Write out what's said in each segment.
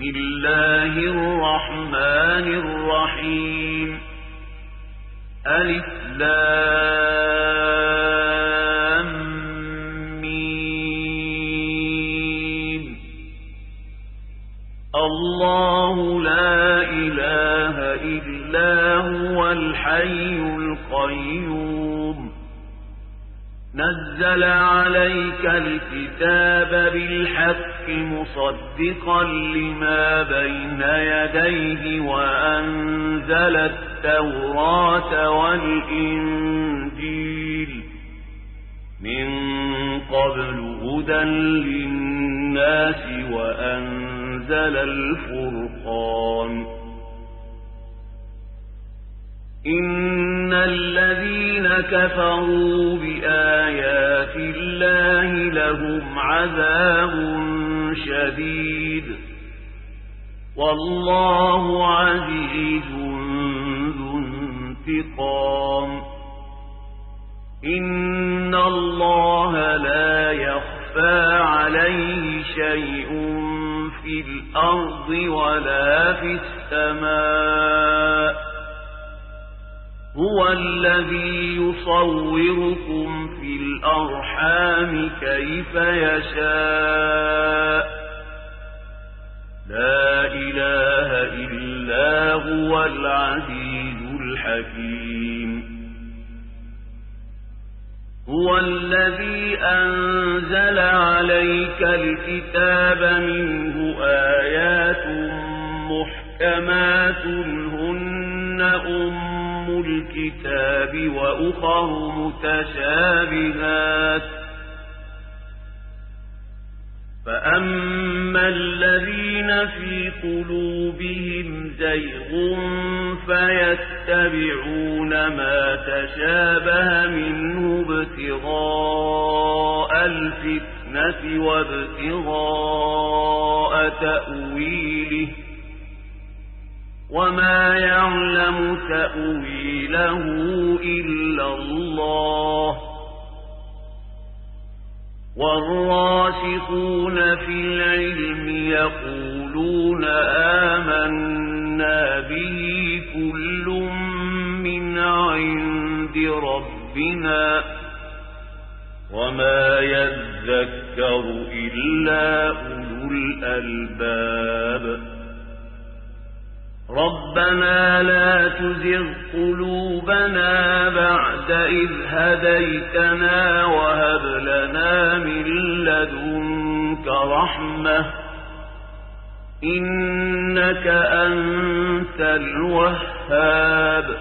الله الرحمن الرحيم ألف لام ميم الله لا إله إلا هو الحي القيوم نزل عليك الكتاب بالحق مصدقا لما بين يديه وأنزل التوراة والإنجيل من قبل هدى للناس وأنزل الفرقان إن الذين كفروا بآيات الله لهم عذاب شديد والله عزيز ذو انتقام إن الله لا يخفى عليه شيء في الأرض ولا في السماء هو الذي يصوركم في الأرحام كيف يشاء لا إله إلا هو العزيز الحكيم هو الذي أنزل عليك الكتاب منه آيات محكمات هن الكتاب وأخر متشابهات فأما الذين في قلوبهم زيغ فيتبعون ما تشابه منه ابتغاء الفتنة وابتغاء تأويله وما يعلم تأويله إلا الله والراسخون في العلم يقولون آمنا به كل من عند ربنا وما يذكر إلا أولو الألباب ربنا لا تزغ قلوبنا بعد إذ هديتنا وهب لنا من لدنك رحمة إنك أنت الوهاب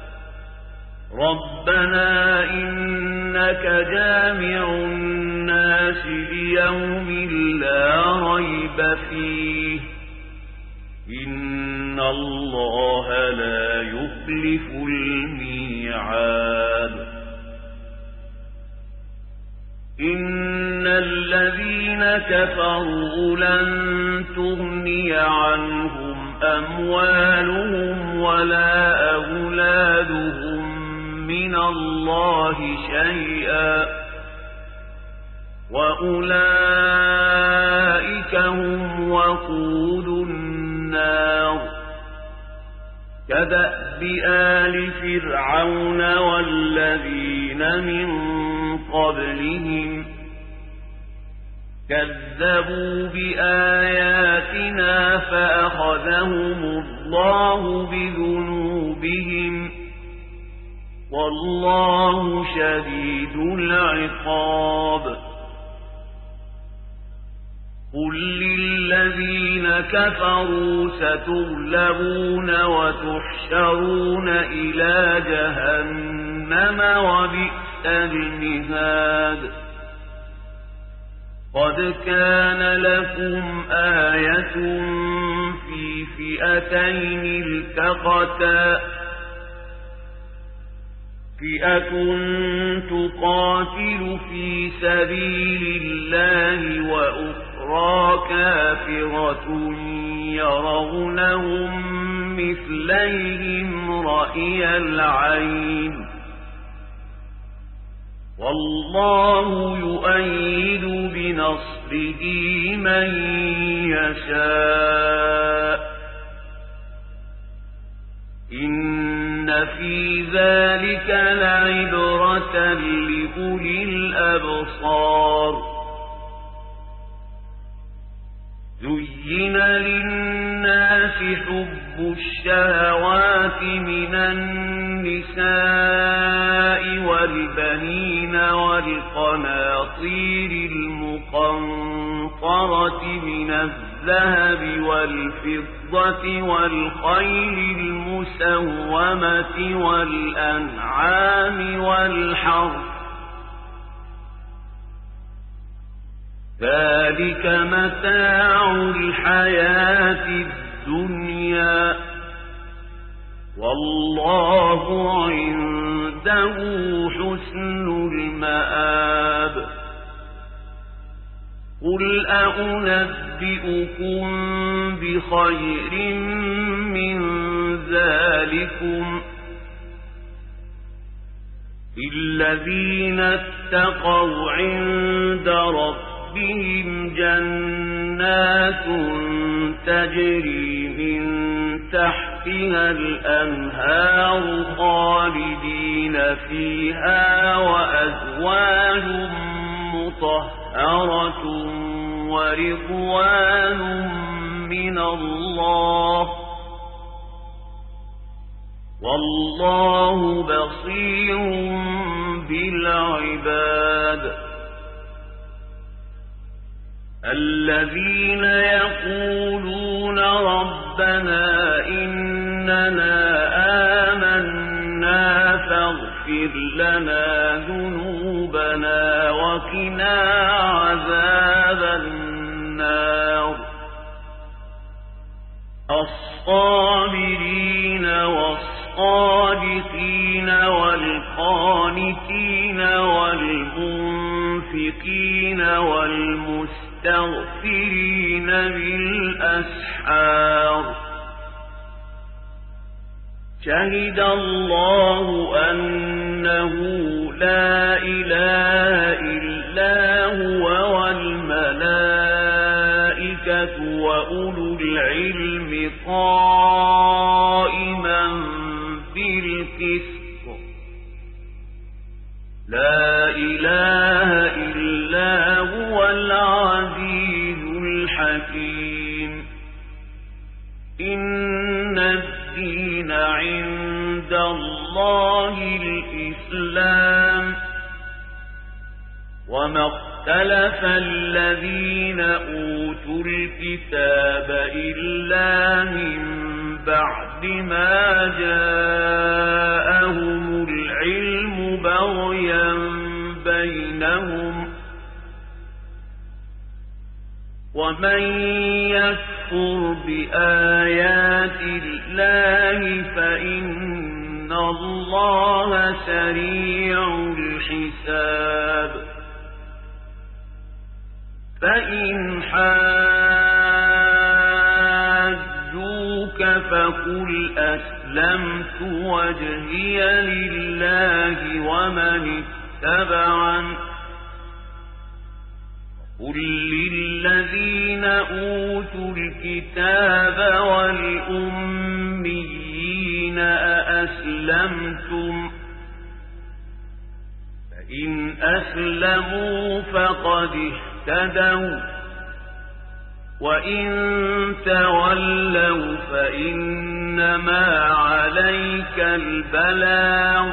ربنا إنك جامع الناس ليوم لا ريب فيه إن الله لا يخلف الميعاد إن الذين كفروا لن تغني عنهم أموالهم ولا أولادهم من الله شيئا وأولئك هم وقود النار كدأب آل فرعون والذين من قبلهم كذبوا بآياتنا فأخذهم الله بذنوبهم والله شديد العقاب قل للذين كفروا ستغلبون وتحشرون إلى جهنم وبئس المهاد قد كان لكم آية في فئتين التقتا فئة تقاتل في سبيل الله وأخرى كافرة يرونهم مثليهم رأي العين والله يؤيد بنصره من يشاء في ذلك لعبرة لأولي الأبصار زين للناس حب الشهوات من النساء والبنين والقناطير المقنطرة من الذهب والفضة والخيل المسومة والأنعام والحرث ذلك متاع الحياة الدنيا والله عنده حسن المآب قل أنبئكم بخير من ذلكم الذين اتقوا عند ربهم جنات تجري من تحتها الأنهار خالدين فيها وأزواج مطهرة ورضوان من الله والله بصير بالعباد الذين يقولون ربنا إننا آمنا فاغفر لنا ذنوبنا وقنا عذاب النار الصابرين والصادقين والقانتين والمنفقين والمستغفرين بالأسحار شهد الله أنه لا إله إلا هو والملائكة وأولو العلم قائما بالقسط لا إله إلا هو العزيز الحكيم إن الدين عند الله الإسلام وما اختلف الذين أوتوا الكتاب إلا من بعد ما جاءهم العلم بغيا بينهم ومن يكفر بآيات الله فإن الله سريع الحساب فإن حاجوك فقل أسلمت وجهي لله ومن اتبعني قل للذين أوتوا الكتاب والأميين أأسلمتم فإن أسلموا فقد اهتدوا وإن تولوا فإنما عليك البلاغ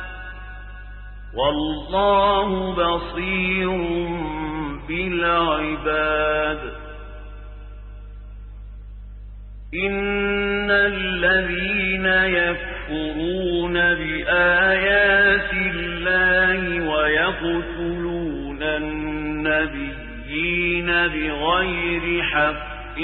والله بصير بالعباد إن الذين يكفرون بآيات الله ويقتلون النبيين بغير حق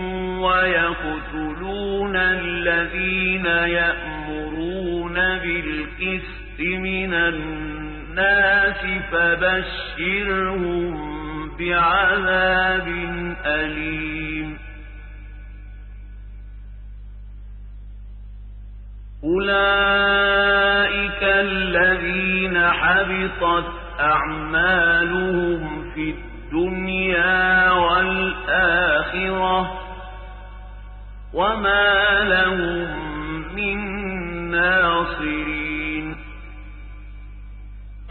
ويقتلون الذين يأمرون بالقسط من الناس فبشرهم بعذاب أليم أولئك الذين حبطت أعمالهم في الدنيا والآخرة وما لهم من ناصرين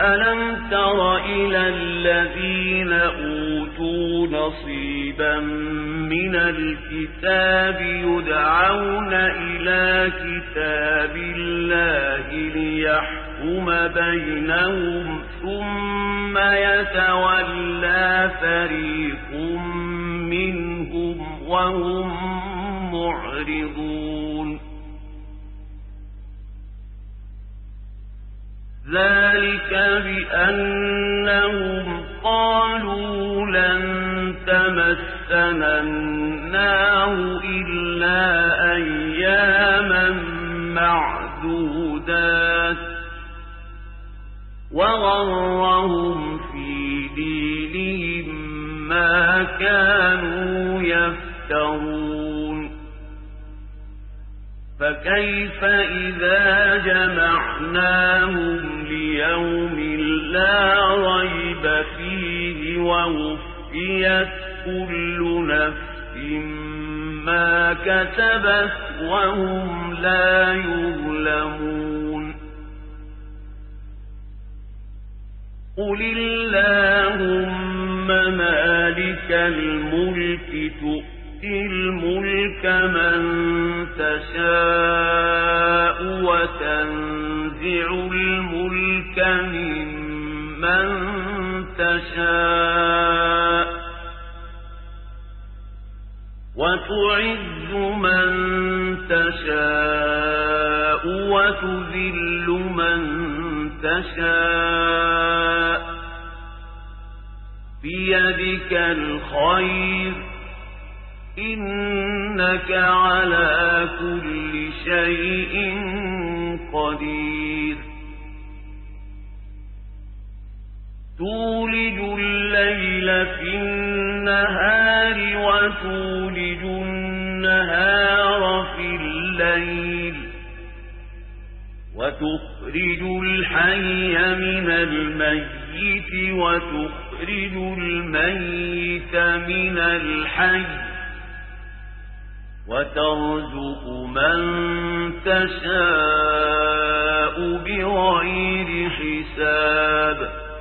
ألم تر إلى الذين أوتوا نصيبا من الكتاب يدعون إلى كتاب الله ليحكم بينهم ثم يتولى فريق منهم وهم معرضون ذلك بأنهم قالوا لن تمسنا النار إلا أياما معدودات وغرهم في دينهم ما كانوا يفترون فكيف إذا جمعناهم ليوم لا ريب فيه ووفيت كل نفس ما كسبت وهم لا يظلمون قل اللهم مالك الملك تؤتي الملك من تشاء وتنزع الملك ممن تشاء وتعز من تشاء وتذل من تشاء بيدك الخير إنك على كل شيء قدير تولج الليل في النهار وتولج النهار في الليل وتخرج الحي من الميت وتخرج الميت من الحي وترزق من تشاء بغير حساب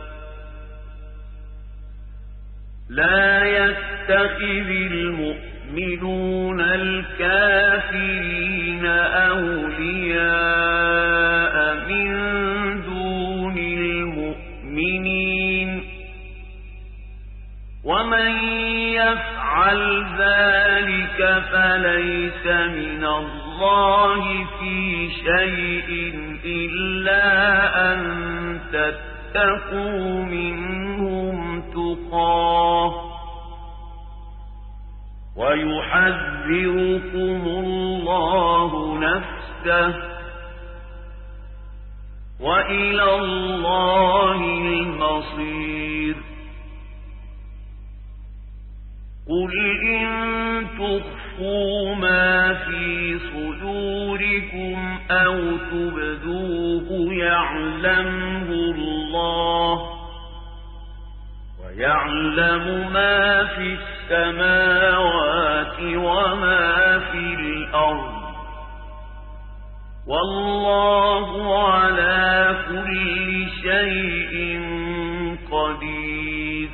لا يتخذ المؤمنون الكافرين أولياء من دون المؤمنين ومن يفعل ذلك فليس من الله في شيء إلا أن تتقوا منهم تقاه ويحذركم الله نفسه وإلى الله المصير قل إن تخفوا ما في صدوركم أو تبدوه يعلمه الله ويعلم ما في السماوات وما في الأرض والله على كل شيء قدير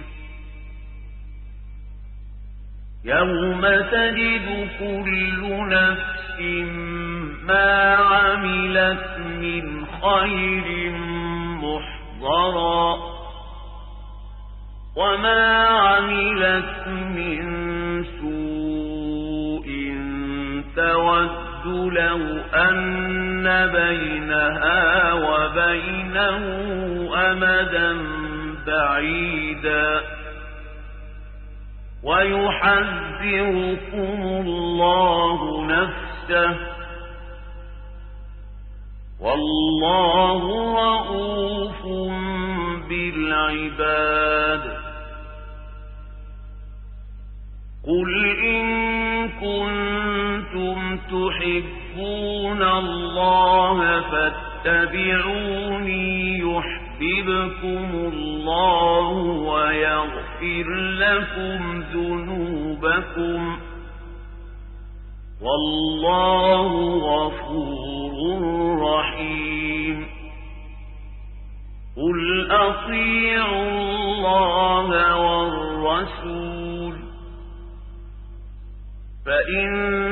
يوم تجد كل نفس ما عملت من خير محضرا وما عملت من سوء تود لو أن بينها وبينه أمدا بعيدا ويحذركم الله نفسه والله رؤوف بالعباد قل إن كنتم تحبون الله فاتبعوني يحببكم الله ويغفر لكم ذنوبكم والله غفور رحيم قل أطيعوا الله والرسول فإن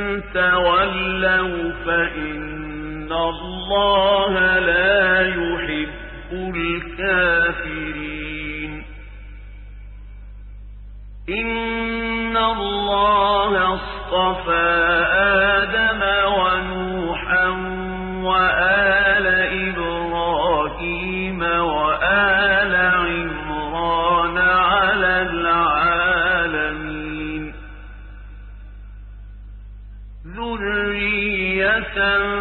تولوا فإن الله لا يحب الكافرين إن الله اصطفى آدم ونوحا وآل إبراهيم وآل عمران على العالمين ذرية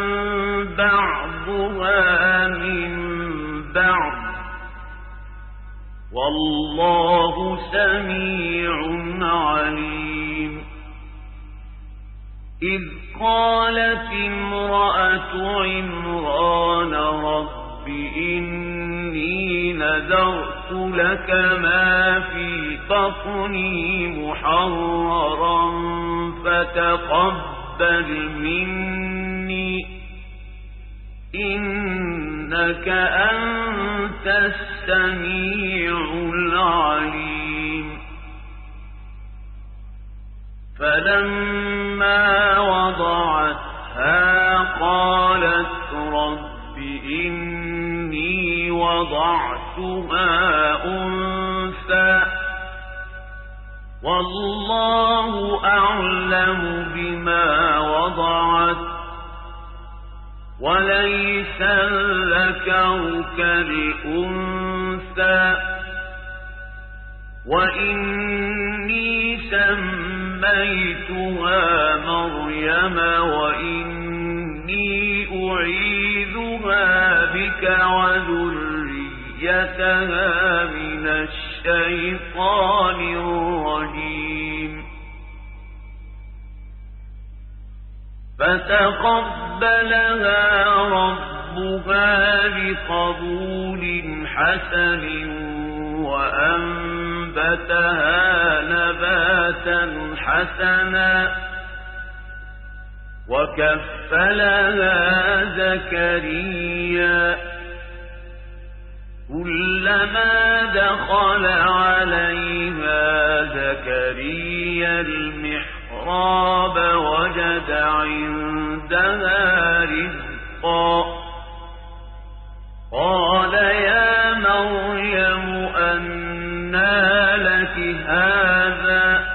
بعضها من بعض والله سميع عليم إذ قالت امرأة عمران رب إني نذرت لك ما في بطني محررا فتقبل مني إنك أنت السميع العليم فلما وضعتها قالت رب إني وضعتها أنثى والله أعلم بما وضعت وليس الذكر كالأنثى وإني سميتها مريم وإني أعيذها بك وذريتها من الشيطان الرجيم فتقبلها ربها بقبول حسن وأنبتها نباتا حسنا وكفلها زكريا كلما دخل عليها زكريا المحراب وجد عندها رزقا قال يا مريم أنى لك هذا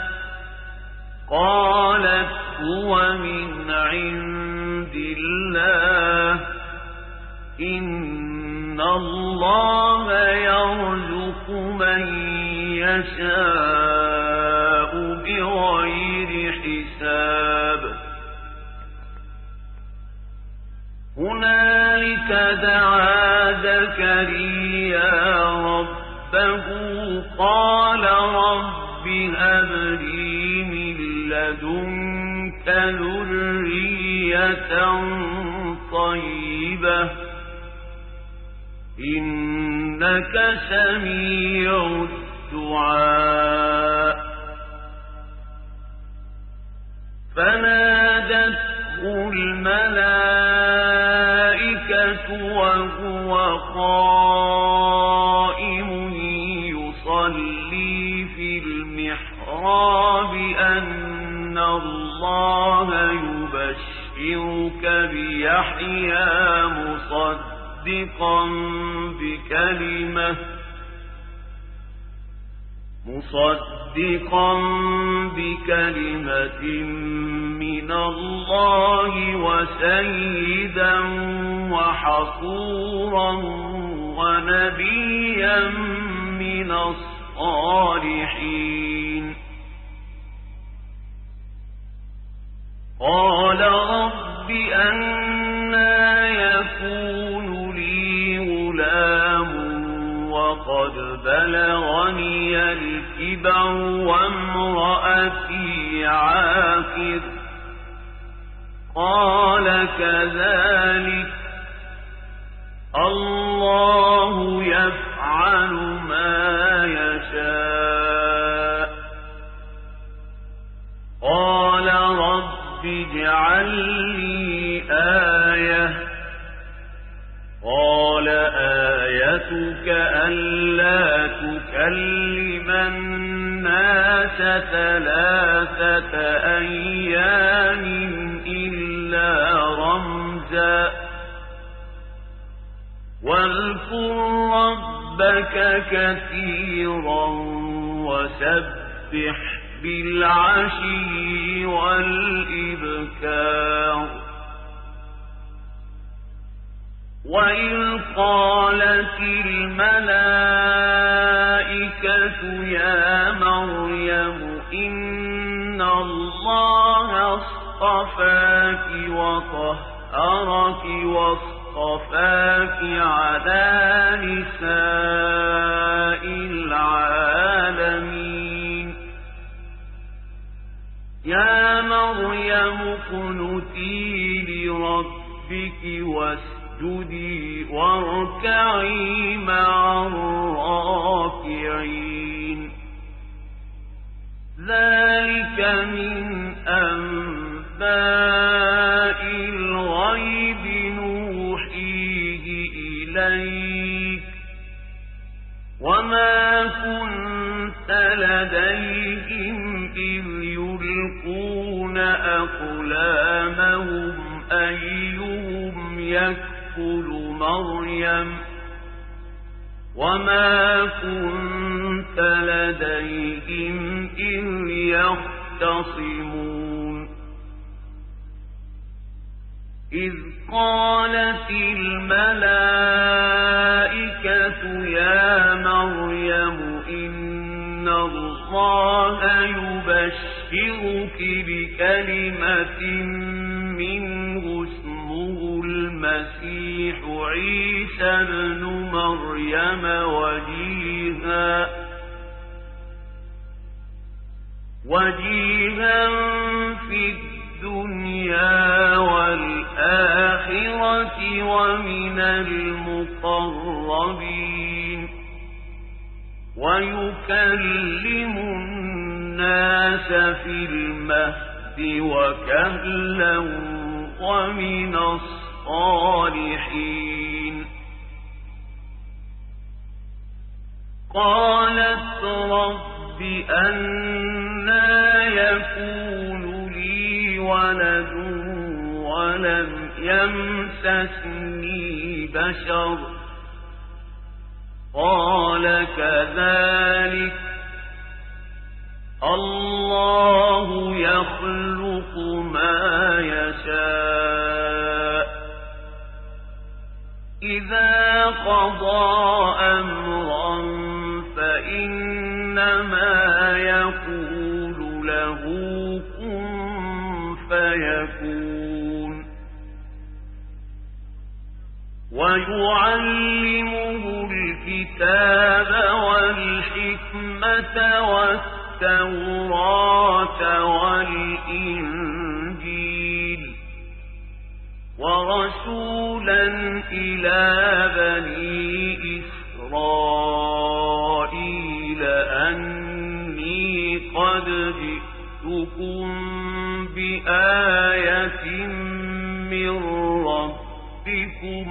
قالت هو من عند الله إن الله يرزق من يشاء بغير حساب هنالك دعا زكريا ربه قال رب هب لي من لدنك ذرية طيبة إنك سميع الدعاء فنادته الملائكة وهو قائم يصلي في المحراب أن الله يبشرك بيحيى مصدقا بكلمة من الله وسيدا وحصورا ونبيا من الصالحين قال رب أنى يكون لي غلام وقد بلغني الكبر وامرأتي عاقر قال كذلك الله يفعل ما يشاء قال رب اجعل لي آية قال آية ليلتك ألا تكلم الناس 3 أيام إلا رمزا واذكر ربك كثيرا وسبح بالعشي والإبكار وإذ قالت الملائكة يا مريم إن الله اصطفاك وطهرك واصطفاك على نساء العالمين يا مريم اقنتي لربك واسجدي واركعي مع الراكعين ذلك من أنباء الغيب نوحيه إليك وما كنت لديهم إذ يلقون أقلامهم أيهم يكفل مريم وما كنت لديهم إذ يختصمون إذ قالت الملائكة يا مريم إن الله يبشرك بكلمة منه اسمه المسيح عيسى ابن مريم وجيها في الدنيا والآخرة ومن المقربين ويكلم الناس في المهد وكهلا ومن الصالحين قالت رب أنى يكون لي ولد ولم يمسسني بشر قال كذلك الله يخلق ما يشاء إذا قضى أمرا فإنما يقول له كن فيكون ويعلمه الكتاب والحكمة والتوراة والإنجيل ورسولا إلى بني إسرائيل أني قد جئتكم بآية من ربكم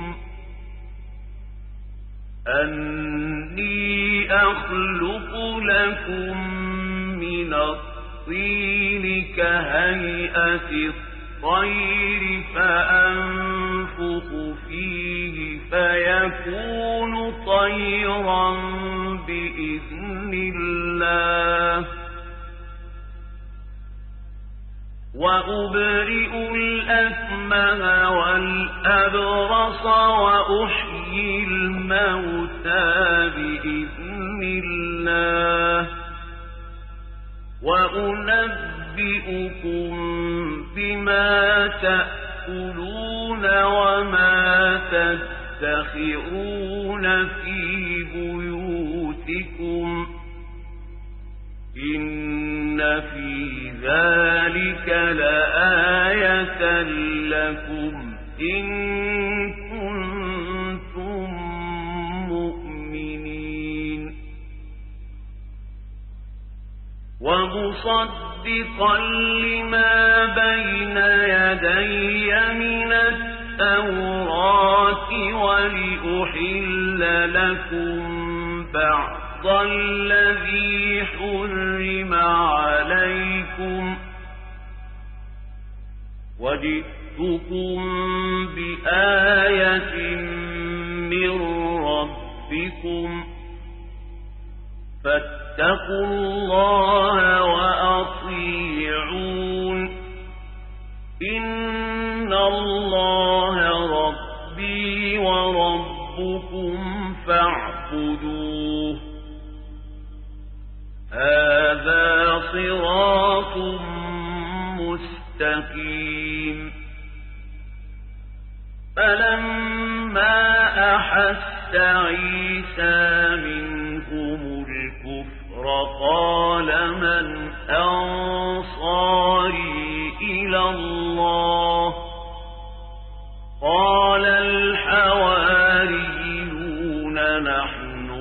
أني أخلق لكم من الطين كهيئة الطير فأنفخ فيه فيكون طيرا بإذن الله وأبرئ الأكمه والأبرص وأحيي الموتى بإذن الله وأنبئكم بما تأكلون وما تدخرون في بيوتكم إن في ذلك لآية لكم إن كنتم مؤمنين ومصدقا لما بين يدي من التوراة ولأحل أحل لكم بعض الذي حرم عليكم وجئتكم بآية من ربكم فاتقوا الله وأطيعون إن الله ربي وربكم فاعبدوه هذا صراط مستقيم فلما أحس عيسى منهم الكفر قال من أنصاري إلى الله قال الحواريون نحن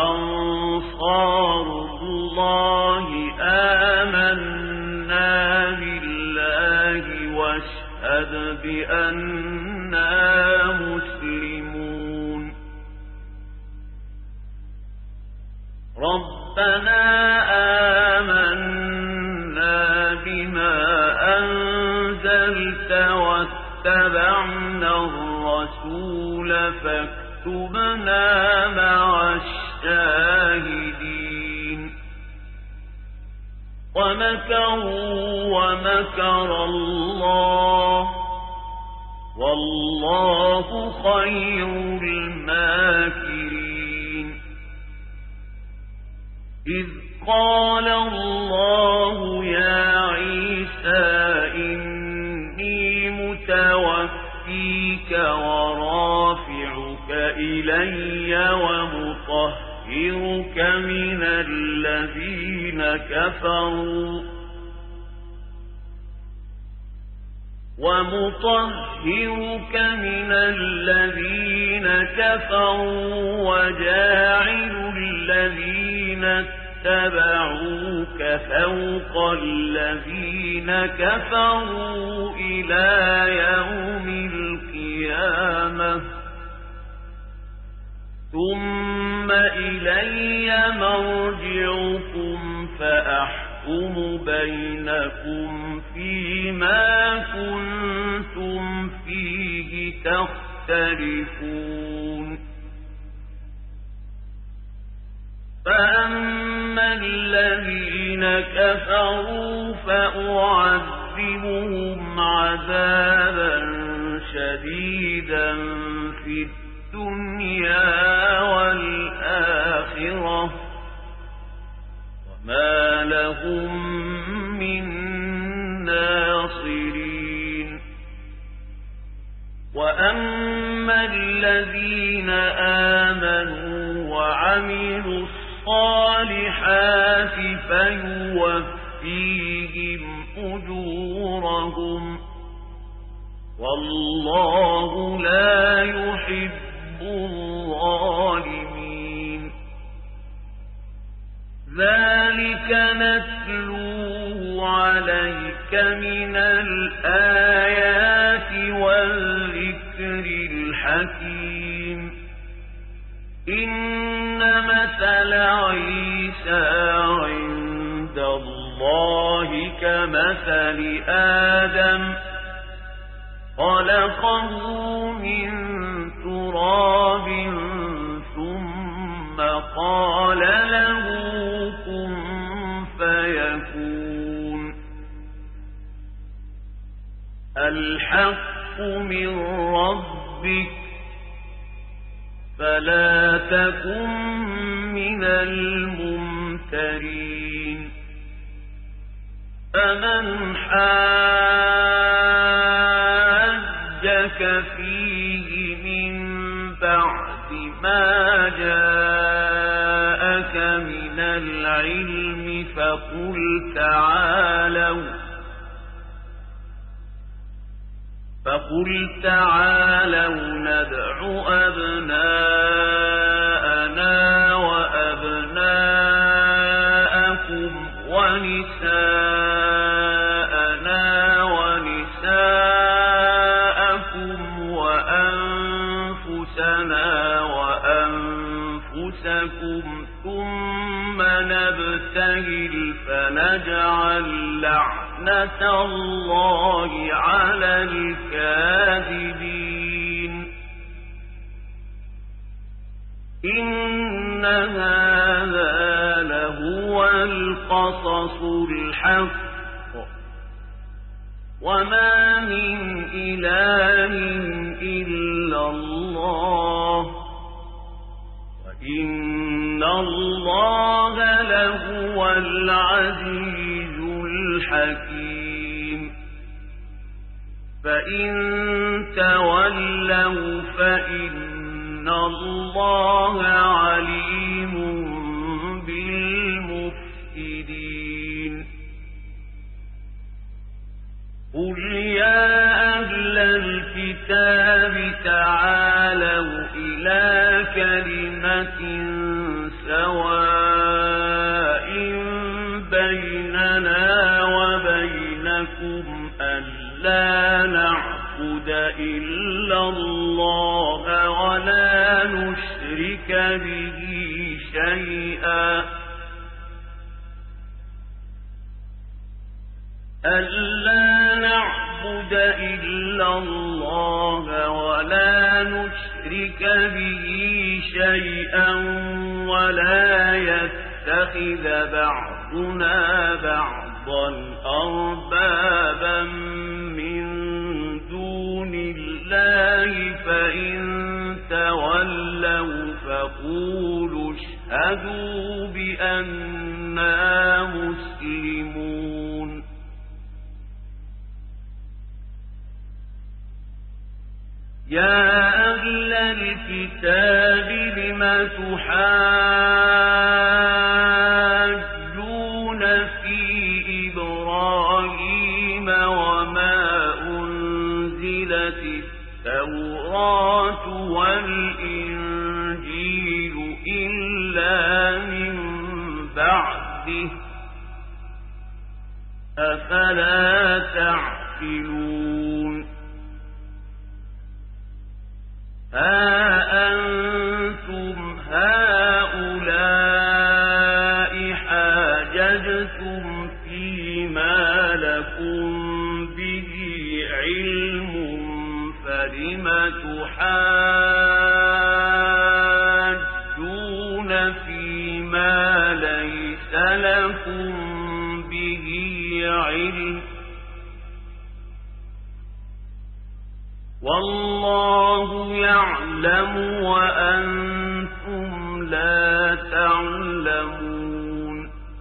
أنصار الله آمنا بالله واشهد بأننا مسلمون ربنا آمنا بما أنزلت واتبعنا الرسول فاكتبنا مع الشاهدين ومكروا ومكر الله والله خير الماكرين إذ قال الله يا عيسى إني متوفيك ورافعك إلي ومطهرك من الذين كفروا وجاعل الذين اتبعوك فوق الذين كفروا إلى يوم القيامة ثم إلي مرجعكم فأحكم بينكم فيما كنتم فيه تختلفون فأما الذين كفروا فأعذبهم عذابا شديدا في الدنيا والآخرة وما لهم من ناصرين وأما الذين آمنوا وعملوا الصالحات فيوفيهم أجورهم والله لا يحب الظالمين ذلك نتلوه عليك من الآيات والذكر الحكيم إن مثل عيسى عند الله كمثل آدم خلقه من تراب ثم قال له كن فيكون الحق من ربك فلا تكن من الممترين فمن حاجك فيه من بعد ما جاءك من العلم فقل تعالوا ندع أبناءنا وأبناءكم ونساءنا ونساءكم وأنفسنا وأنفسكم أنفسكم ثم نبتهل فنجعل لعنة الله على الكاذبين إن هذا لهو القصص الحق وما من إله إلا الله وإن الله لهو العزيز الحكيم فإن تولوا فإن الله عليم بالمفسدين قل يا أهل الكتاب تعالوا إلى كلمة سواء بيننا وبينكم ألا نعبد إلا الله ولا نشرك به شيئا ألا نعبد إلا الله ولا نشرك به شيئا ولا يتخذ بعضنا بعضا أربابا من دون الله فإن تولوا فقولوا اشهدوا بأننا مسلمون يا أهل الكتاب لم تحاجون في إبراهيم وما أنزلت التوراة والإنجيل إلا من بعده أفلا تعقلون ها أنتم هؤلاء حاججتم فيما لكم به علم فلم تحاجون فيما ليس لكم به علم والله يعلم وأنتم لا تعلمون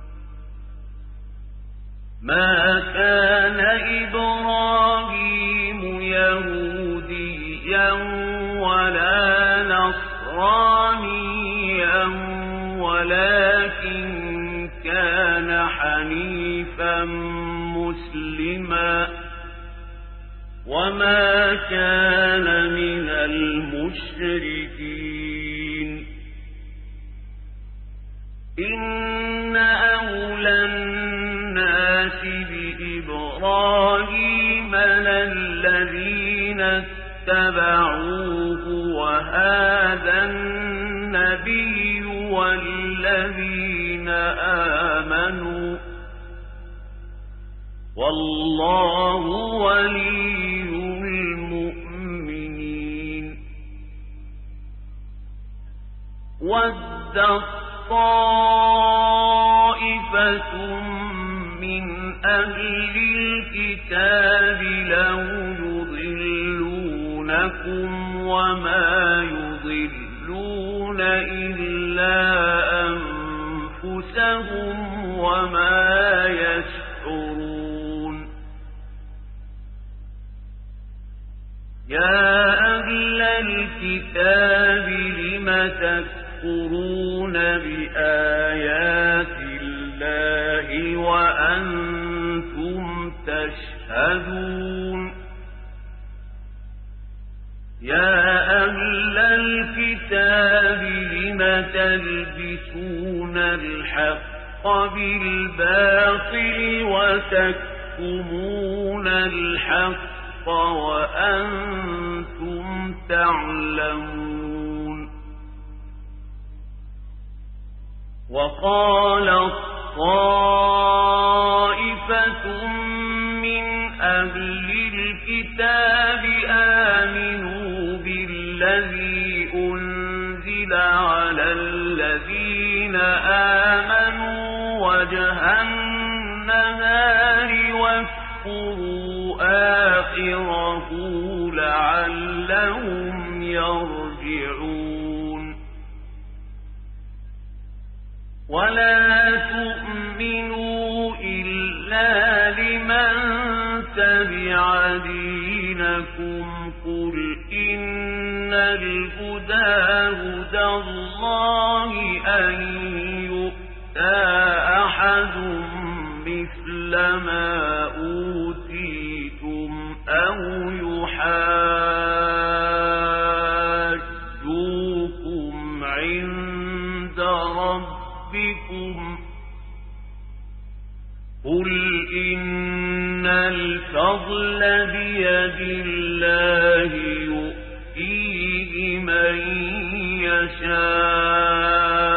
ما كان إبراهيم يهوديا ولا نصرانيا ولكن كان حنيفا مسلما وما كان من المشركين إن أولى الناس بإبراهيم للذين اتبعوه وهذا النبي والذين آمنوا والله ولي المؤمنين ود طائفة من أهل الكتاب لو يضلونكم وما يضلون إلا أنفسهم وما يشعرون يا أهل الكتاب لم تكفرون بآيات الله وأنتم تشهدون يا أهل الكتاب لم تلبسون الحق بالباطل وتكتمون الحق وأنتم تعلمون وقالت طائفة من أهل الكتاب آمنوا بالذي أنزل على الذين آمنوا وجه النهار واكفروا آخره لعلهم يرجعون ولا تؤمنوا إلا لمن تبع دينكم قل إن الهدى هدى الله أن يؤتى أحد مثل ما أوتيتم أو يحاجوكم عند ربكم قل إن الفضل بيد الله يؤتيه من يشاء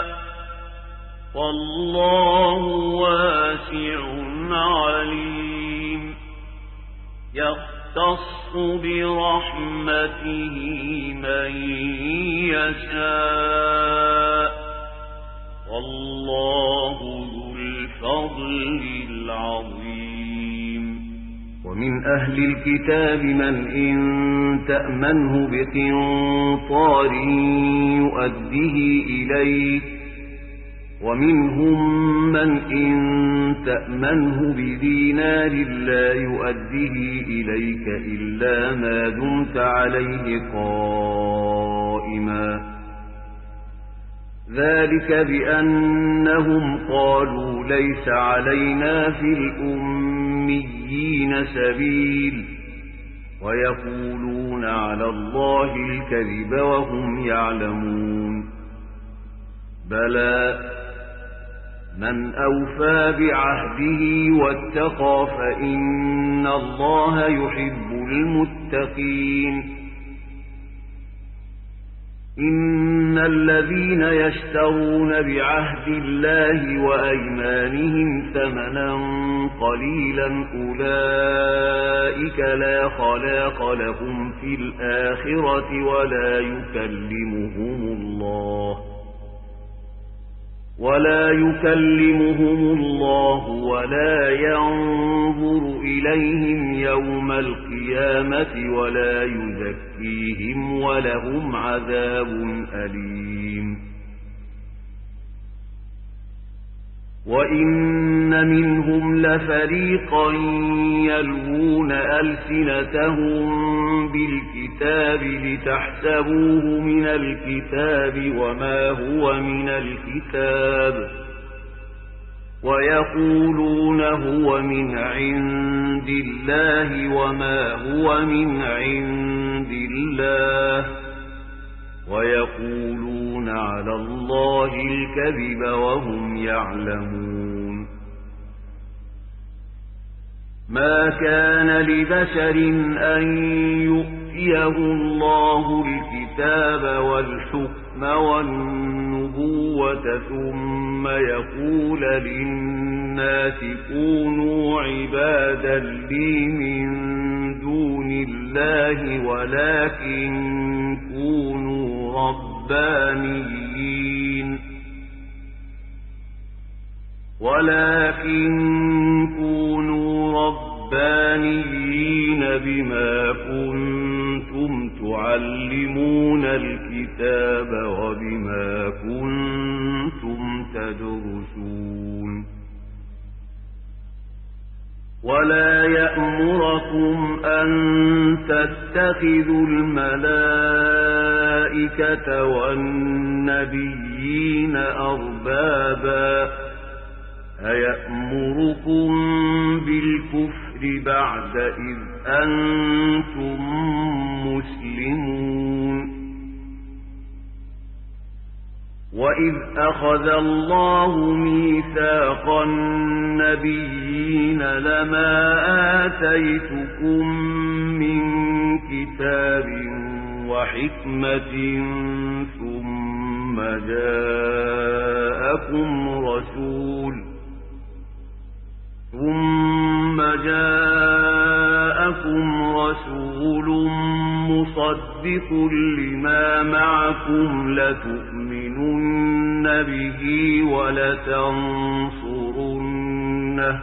والله واسع عليم يختص برحمته من يشاء والله ذو الفضل العظيم ومن أهل الكتاب من إن تأمنه بقنطار يؤديه إليك ومنهم من إن تأمنه بدينار لا يؤديه إليك إلا ما دمت عليه قائما ذلك بأنهم قالوا ليس علينا في الأميين سبيل ويقولون على الله الكذب وهم يعلمون بلى من أوفى بعهده واتقى فإن الله يحب المتقين إن الذين يشترون بعهد الله وأيمانهم ثمنا قليلا أولئك لا خلاق لهم في الآخرة ولا يكلمهم الله ولا ينظر إليهم يوم القيامة ولا يزكيهم ولهم عذاب أليم وإن منهم لفريقا يلوون ألسنتهم بالكتاب لتحسبوه من الكتاب وما هو من الكتاب ويقولون هو من عند الله وما هو من عند الله ويقولون على الله الكذب وهم يعلمون ما كان لبشر أن يؤتيه الله الكتاب والحكم والنبوة ثم يقول للناس كونوا عبادا لي من دون الله ولكن كونوا ربانيين بما كنتم تعلمون الكتاب وبما كنتم تدرسون ولا يأمركم أن تتخذوا الملائكة والنبيين أربابا أيأمركم بالكفر بعد إذ أنتم مسلمون وإذ أخذ الله ميثاق النبيين لما آتيتكم من كتاب وحكمة ثم جاءكم رسول مصدق لما معكم لتؤمنن به ولتنصرنه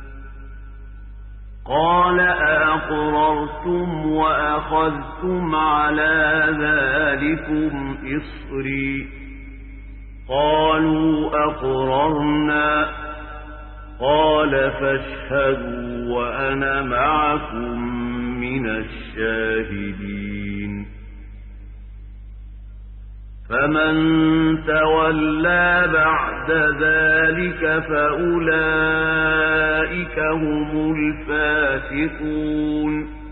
قال أأقررتم وأخذتم على ذلكم إصري قالوا أقررنا قال فاشهدوا وأنا معكم من الشاهدين فمن تولى بعد ذلك فأولئك هم الفاسقون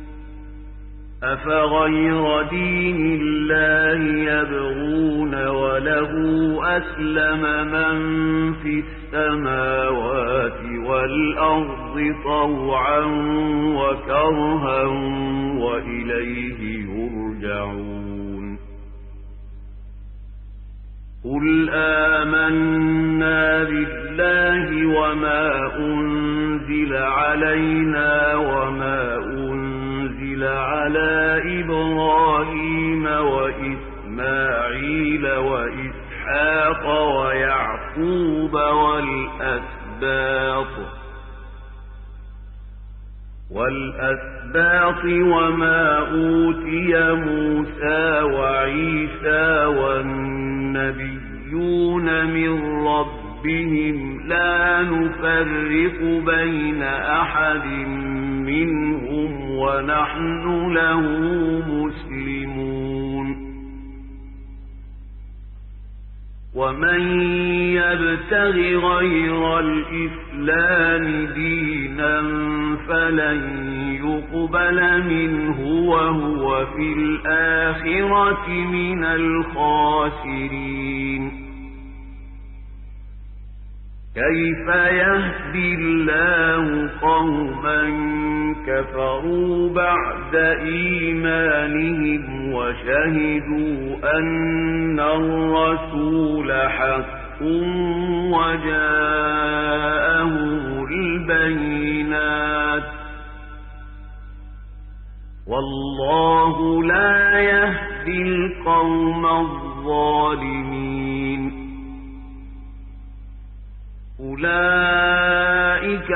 أفغير دين الله يبغون وله أسلم من في السماوات والأرض طوعا وكرها وإليه يرجعون قل آمنا بالله وما أنزل علينا وما أنزل على إبراهيم وإسماعيل وإسحاق ويعقوب والأسباط وما أوتي موسى وعيسى والنبيون من ربهم لا نفرق بين أحد منهم ونحن له مسلمون ومن يبتغ غير الإسلام دينا فلن يقبل منه وهو في الآخرة من الخاسرين كيف يهدي الله قوما كفروا بعد إيمانهم وشهدوا أن الرسول حق وجاءهم البينات والله لا يهدي القوم الظالمين أولئك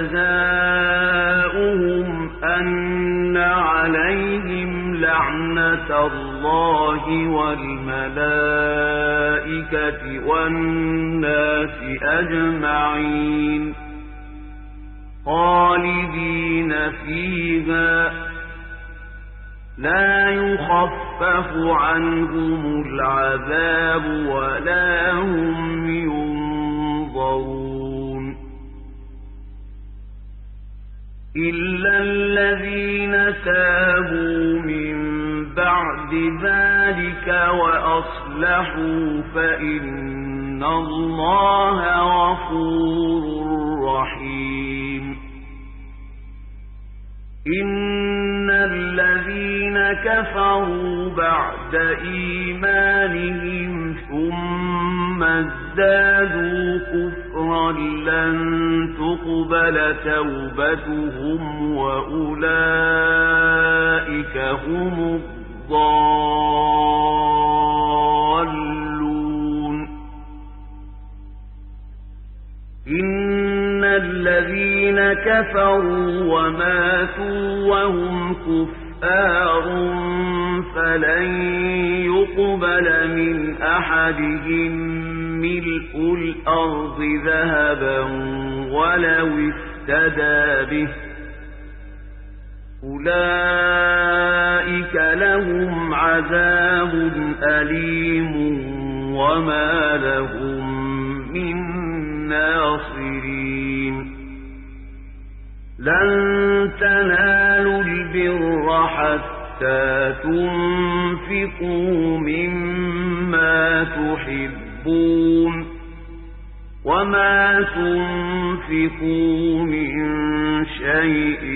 جزاؤهم أن عليهم لعنة الله والملائكة والناس أجمعين خالدين فيها لا يخفف عنهم العذاب ولا هم ينظرون إلا الذين تابوا من بعد ذلك وأصلحوا فإن الله غفور رحيم إن الذين كفروا بعد إيمانهم ثم ازدادوا كفرا لن تقبل توبتهم وأولئك هم الضالون إن الذين كفروا وماتوا وهم كفار فلن يقبل من أحدهم ملء الأرض ذهبا ولو افتدى به أولئك لهم عذاب أليم وما لهم من ناصرين لن تنالوا البر حتى تنفقوا مما تحبون وما تنفقوا من شيء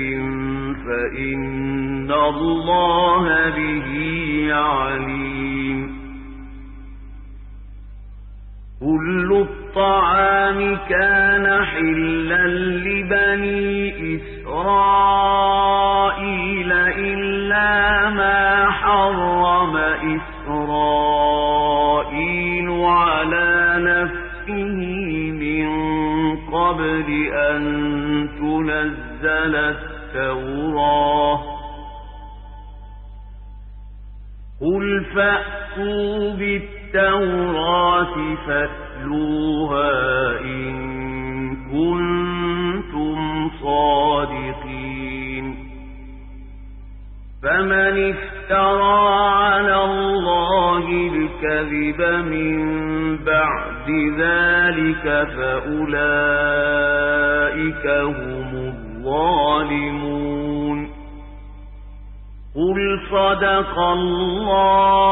فإن الله به عليم كل الطعام كان حلا لبني إسرائيل إلا ما حرم إسرائيل على نفسه من قبل أن تنزل التوراة قل فأتوا بالتوراة فاتلوها إن كنتم صادقين فمن افترى على الله الكذب من بعد ذلك فأولئك هم الظالمون قل صدق الله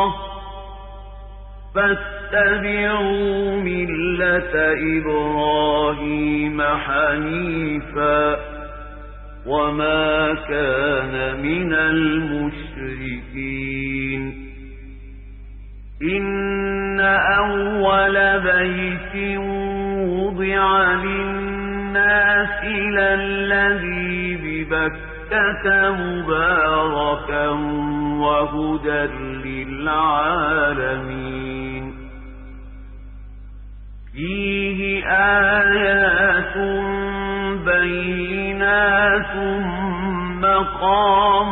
فاتبعوا ملة إبراهيم حنيفا وما كان من المشركين إن أول بيت وضع للناس للذي ببكة مباركا وهدى للعالمين فيه آيات بينات مقام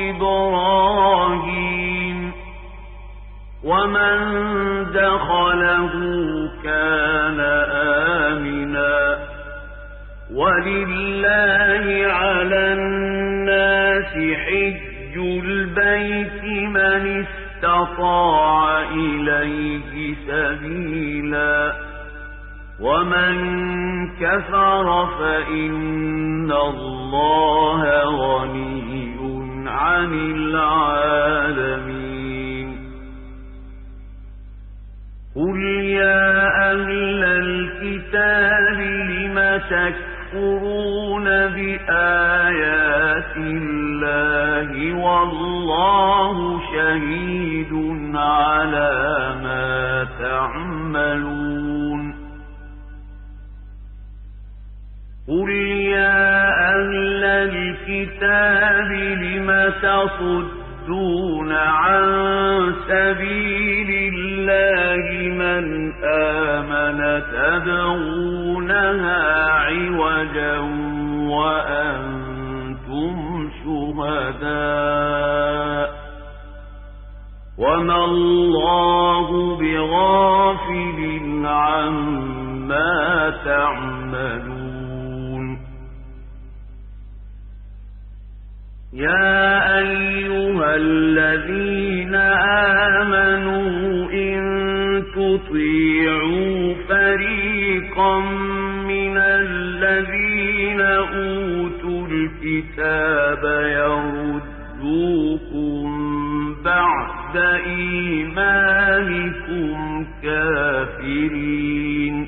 إبراهيم ومن دخله كان آمنا ولله على الناس حج البيت من استطاع إليه سبيلا ومن كفر فإن الله غني عن العالمين قل يا أهل الكتاب لم تكفرون بآيات الله والله شهيد على ما تعملون قل يا أهل الكتاب لم تصدون عن سبيل الله من آمن تبغونها عوجا وأنتم شهداء وما الله بغافل عما تعملون يا أيها الذين آمنوا إن تطيعوا فريقا من الذين أوتوا الكتاب يردوكم بعد إيمانكم كافرين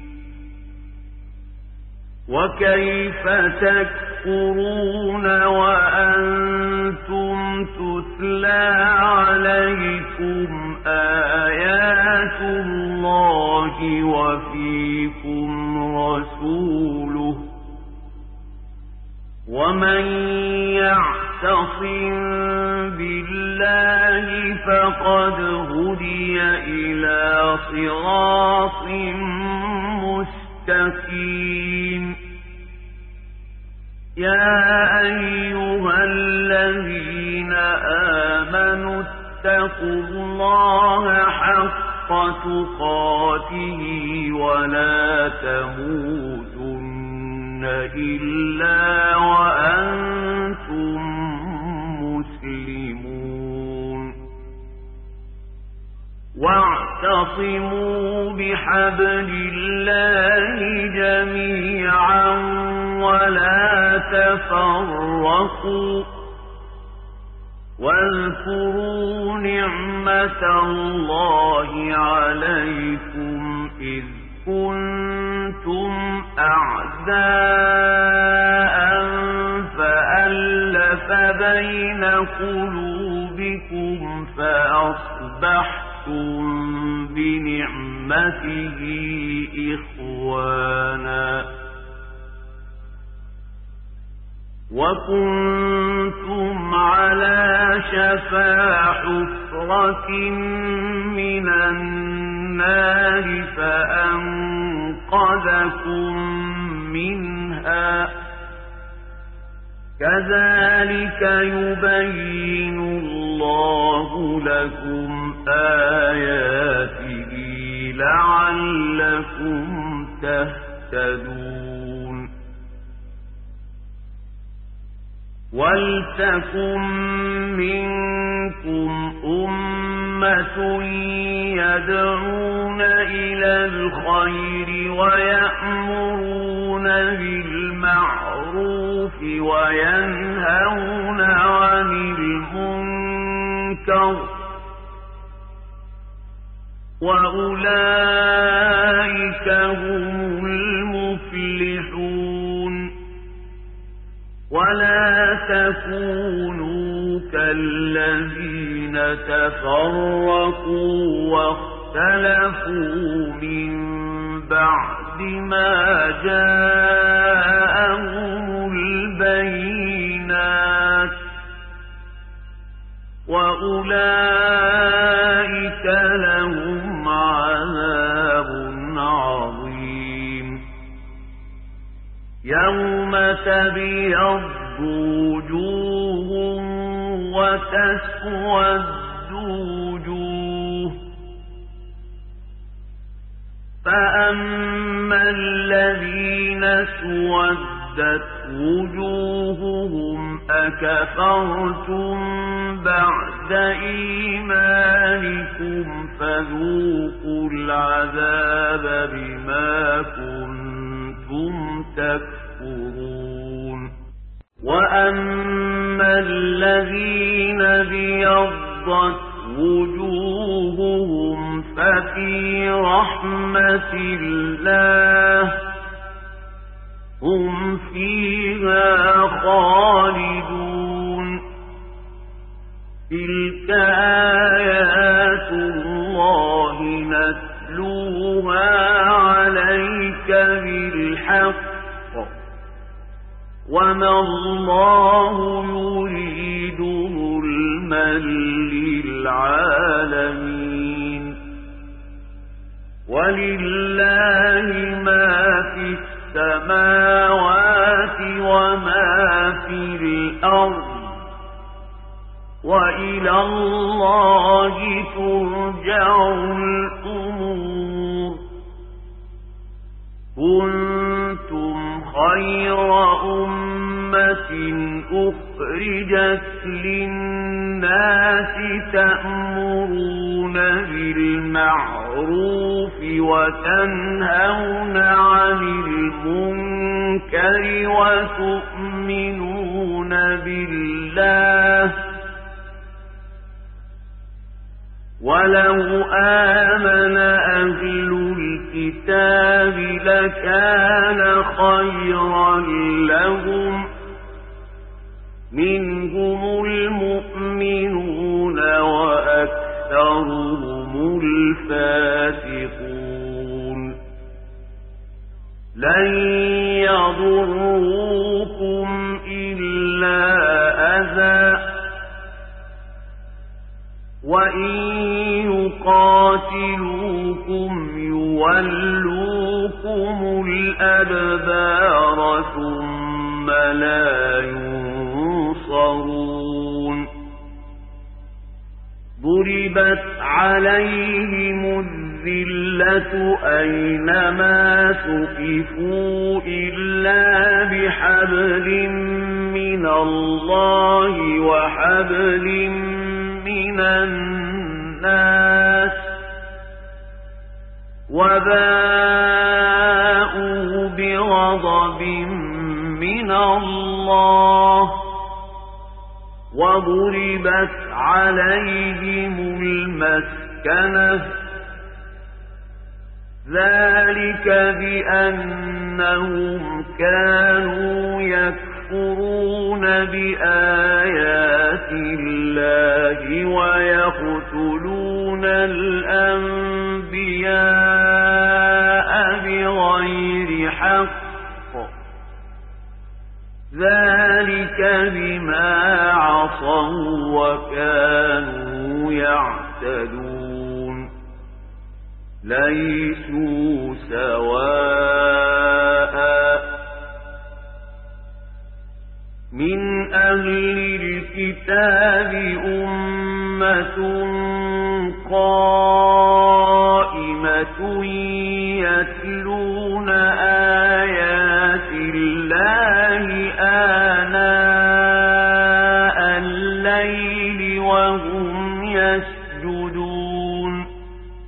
وكيف تكفرون وأنتم تتلى عليكم آيات الله وفيكم رسوله ومن يعتصم بالله فقد هدي إلى صراط مستقيم يا أيها الذين آمنوا اتقوا الله حق تقاته ولا تموتن إلا وأنتم مسلمون واعتصموا بحبل الله جميعا ولا تفرقوا واذكروا نعمة الله عليكم إذ كنتم أعداء فألف بين قلوبكم فأصبحتم بنعمته إخوانا وكنتم على شفا حفرة من النار فأنقذكم منها كذلك يبين الله لكم آياته لعلكم تهتدون ولتكن منكم أمة يدعون إلى الخير ويأمرون بالمعروف وينهون عن المنكر وأولئك هم المفلحون ولا تكونوا كالذين تفرقوا واختلفوا من بعد ما جاءهم البينات وأولئك لهم عذاب عظيم يوم تبيض وجوه وتسود وجوه فأما الذين اسودت وجوههم أكفرتم بعد إيمانكم فذوقوا العذاب بما كنتم تكفرون وأما الذين ابيضت وجوههم ففي رحمة الله هم فيها خالدون تلك آيات الله نتلوها عليك بالحق وما الله يريد ظلما للعالمين ولله ما في السماوات وما في الأرض وإلى الله ترجع الأمور كنتم خير أمة أخرجت للناس تأمرون بالمعروف وتنهون عن المنكر وتؤمنون بالله ولو آمن أهل الكتاب لكان خيرا لهم منهم المؤمنون وأكثرهم الفاسقون لن يضروكم إلا أذى وإن يقاتلوكم يولوكم الأدبار ثم لا ينصرون ضربت عليهم الذلة أينما ثقفوا إلا بحبل من الله وحبل من الناس وباءوا بغضب من الله وضربت عليهم المسكنة ذلك بأنهم كانوا يكفرون بآيات الله ويقتلون الأنبياء بغير حق ذلك بما عصوا وكانوا يعتدون ليسوا سواء من أهل الكتاب أمة قائمة يتلون آيات الله آناء الليل وهم يسجدون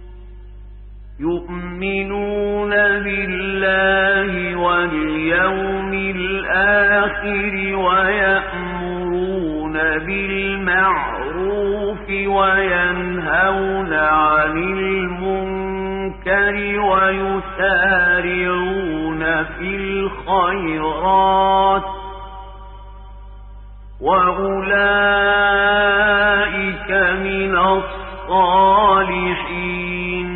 يؤمنون بالله واليوم الآخر ويأمرون بالمعروف وينهون عن المنكر ويسارعون في الخيرات وأولئك من الصالحين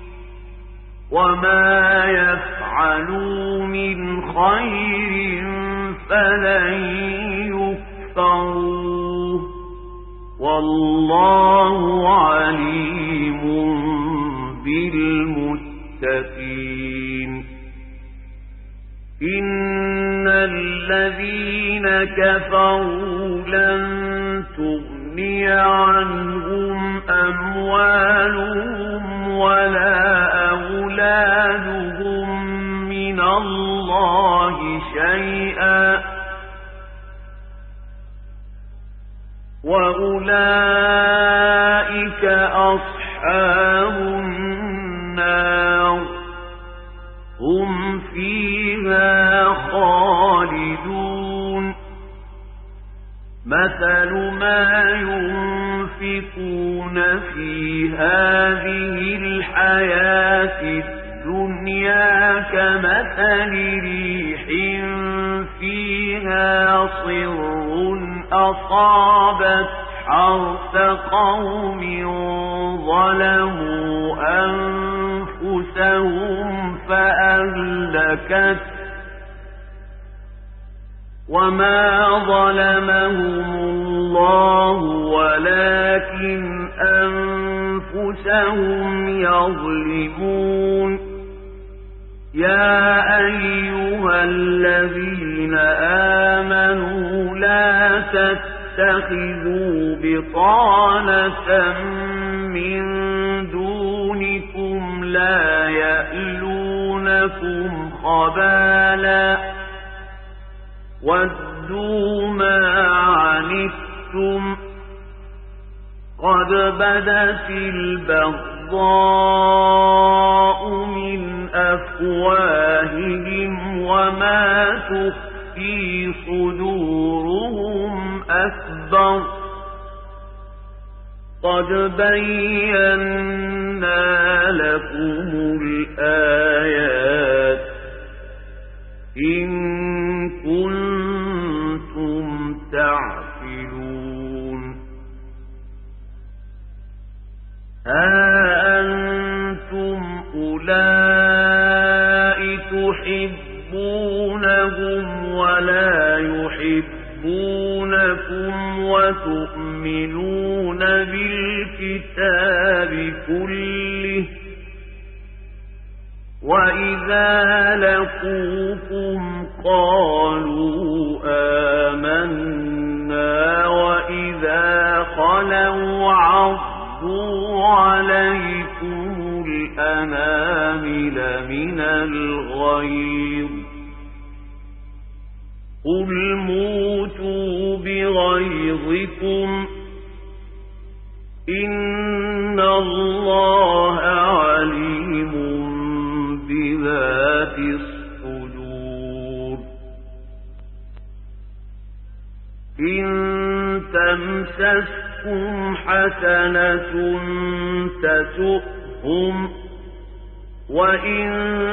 وما يفعلوا من خير فلن يكفروه والله عليم بالمتقين إن الذين كفروا لن تغني عنهم أموالهم ولا أولادهم من الله شيئا وأولئك أصحاب النار هم فيها خالدون مثل ما ينفقون في هذه الحياة الدنيا كمثل ريح فيها صر أصابت حرث قوم ظلموا أنفسهم فأهلكت وما ظلمهم الله ولكن أنفسهم يظلمون يا أيها الذين آمنوا لا تتخذوا بطانة من دونكم لا يألونكم خبالا ودوا ما عنتم قد بدت البغضاء من أفواههم وما تخفي صدورهم أكبر قد بينا لكم الآيات إن كنتم تعقلون ها أنتم أولئك تحبونهم ولا يحبونكم وتؤمنون بالكتاب كله وإذا لقوكم قالوا آمنا وإذا خلوا عضوا عليكم الأنامل من الغيظ قل موتوا بغيظكم إن الله عليم بذات الصدور إن تمسسكم حسنة تسؤهم وإن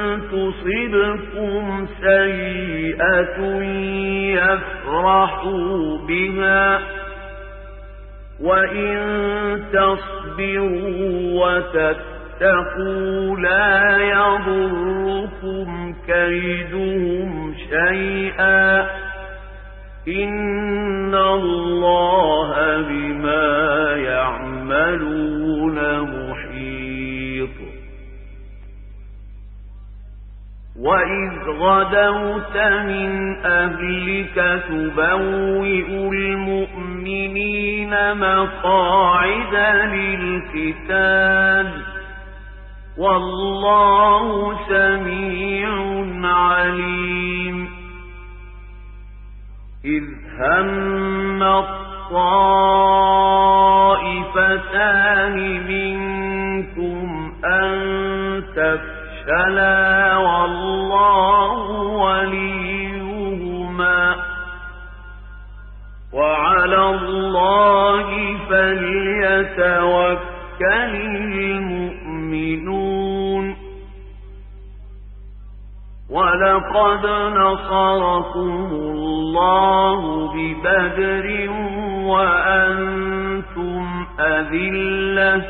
تصبكم سيئة يفرحوا بها وإن تصبروا وتتقوا لا يضركم كيدهم شيئا إن الله بما يعملون محيط وإذ غدوت من أهلك تبوئ المؤمنين مقاعد للقتال والله سميع عليم إذ هم الطائفتان منكم أن تفشلا والله وليهما وعلى الله فليتوكل المؤمنون ولقد نصركم الله ببدر وأنتم أذلة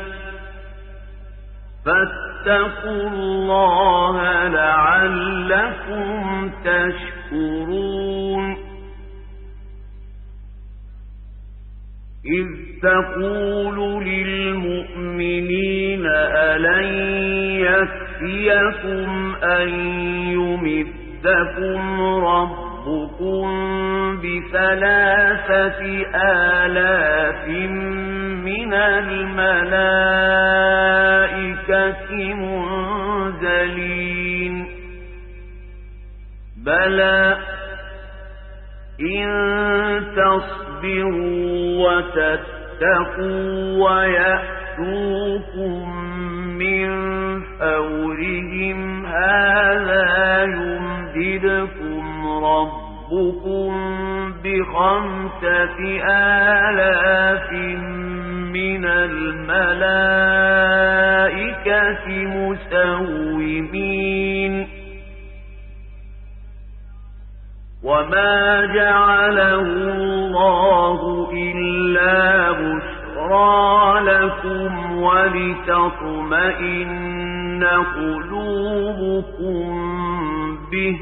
فاتقوا الله لعلكم تشكرون إذ تقول للمؤمنين ألن يكفيكم أن يمدكم ربكم ب3,000 من الملائكة منزلين بلى إن تصبروا وتتقوا ويأتوكم من فورهم هذا يمددكم ربكم ب5,000 من الملائكة مسومين وما جعله الله إلا بشرى لكم ولتطمئن قلوبكم به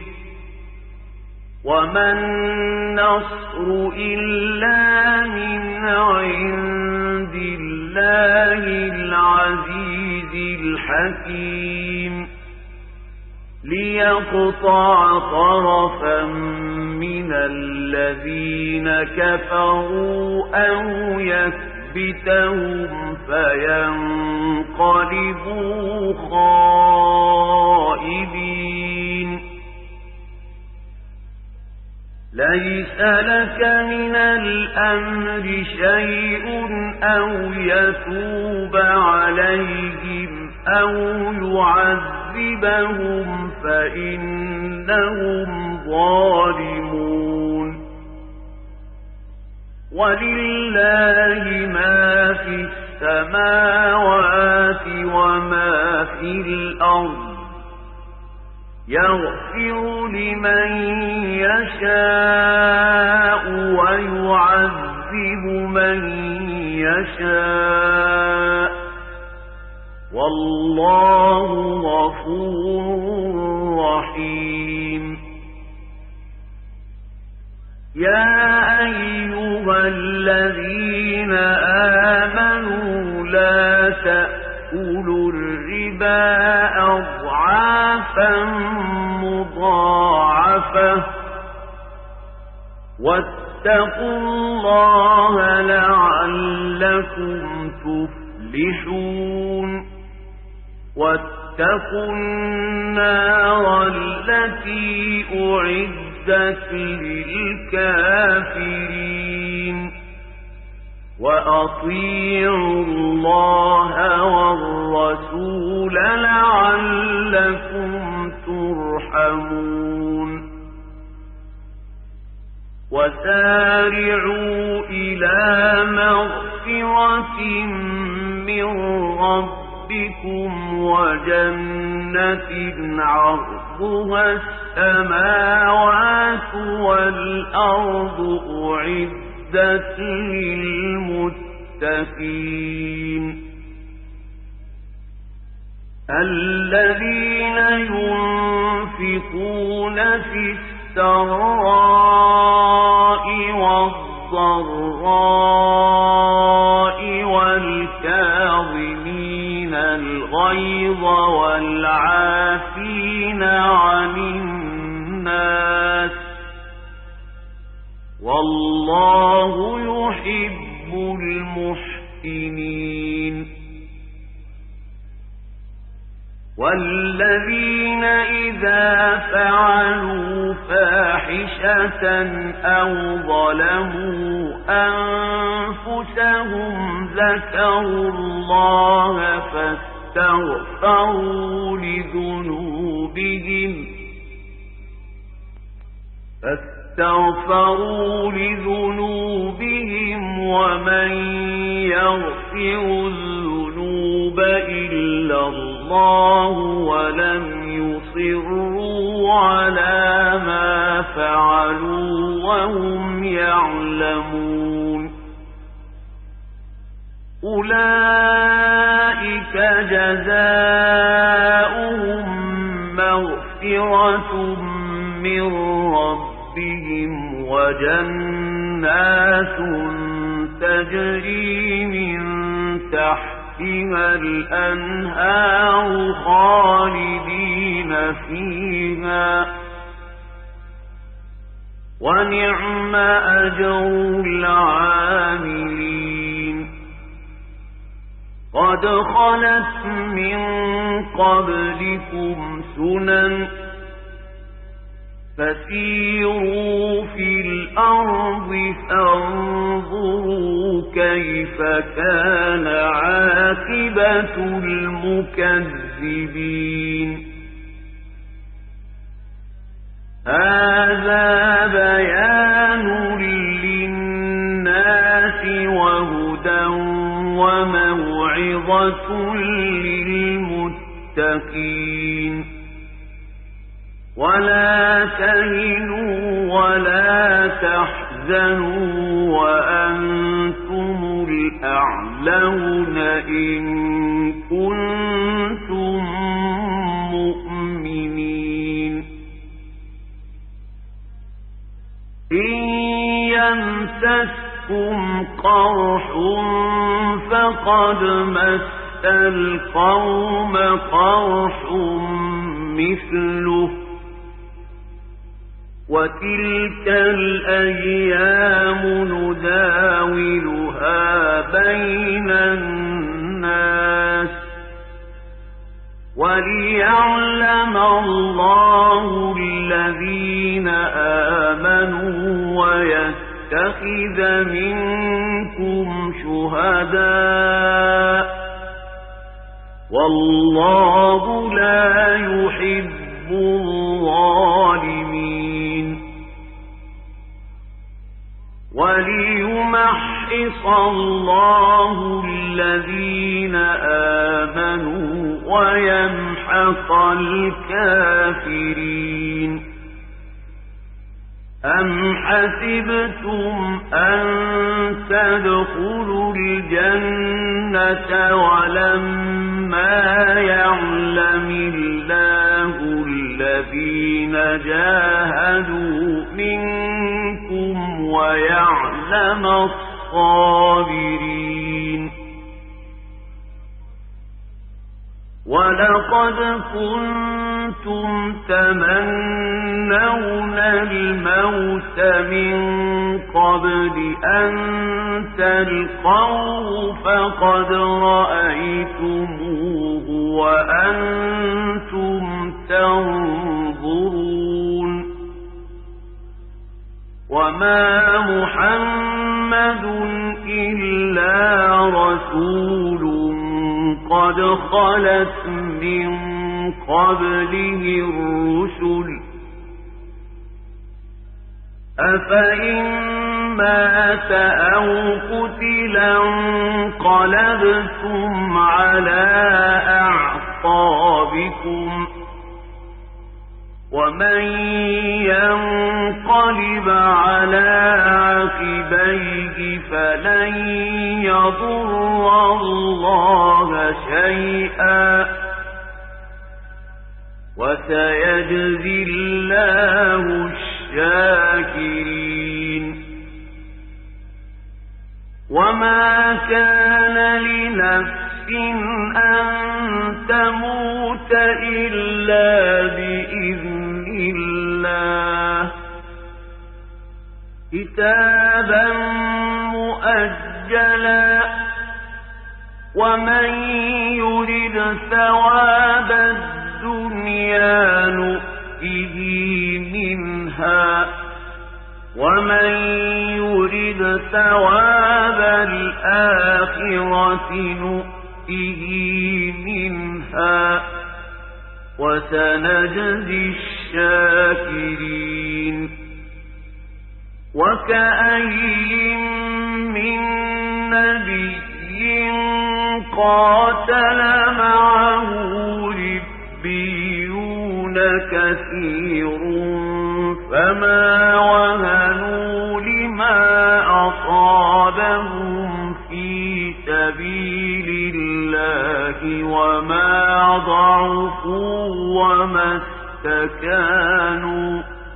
وما النصر إلا من عند الله العزيز الحكيم ليقطع طرفا من الذين كفروا أو يكبتهم فينقلبوا خائبين ليس لك من الأمر شيء أو يتوب عليهم أو يعذبهم فإنهم ظالمون ولله ما في السماوات وما في الأرض يغفر لمن يشاء ويعذب من يشاء والله غفور رحيم يا أيها الذين آمنوا لا تأكلوا الربا أضعافا مضاعفة واتقوا الله لعلكم تفلحون واتقوا النار التي أعدت للكافرين وأطيعوا الله والرسول لعلكم ترحمون وسارعوا إلى مغفرة من ربكم وجنة عرضها السماوات والأرض أعدت للمتقين للمتقين الذين ينفقون في السراء والضراء والكاظمين الغيظ والعافين عن الناس والله يحب المحسنين والذين إذا فعلوا فاحشة أو ظلموا أنفسهم ذكروا الله فاستغفروا لذنوبهم ومن يغفر الذنوب إلا الله ولم يصروا على ما فعلوا وهم يعلمون أولئك جزاؤهم مغفرة من ربهم وجنات تجري من تحتها الأنهار خالدين فيها ونعم أجر العاملين قد خلت من قبلكم سنن فسيروا في الأرض فانظروا كيف كان عاقبة المكذبين هذا بيان للناس وهدى وموعظة للمتقين ولا تهنوا ولا تحزنوا وأنتم الأعلون إن كنتم مؤمنين إن يمسسكم قرح فقد مس القوم قرح مثله وتلك الأيام نداولها بين الناس وليعلم الله الذين آمنوا ويتخذ منكم شهداء والله لا يحب الظالمين وليمحص الله الذين آمنوا ويمحق الكافرين أم حسبتم أن تدخلوا الجنة ولما يعلم الله الذين جاهدوا منكم ويعلم الصابرين ولقد كنتم تمنون الموت من قبل أن تلقوه فقد رأيتموه وأنتم تنظرون وما محمد إلا رسول قد خلت من قبله الرسل أفإن مات أو قتلا انقلبتم على أعقابكم ومن ينقلب على عقبيه فلن يضر الله شيئا وسيجزي الله الشاكرين. وما كان لنفس أن تموت إلا بإذن الله كتابا مؤجلا. ومن يرد ثواب الدنيا نؤته منها ومن يرد ثواب الآخرة نؤته منها وسنجزي الشاكرين. وكأي من نبي قاتل معه ربيون كثير فما وهنوا لما أصابهم في سبيل الله وما ضعفوا وما استكانوا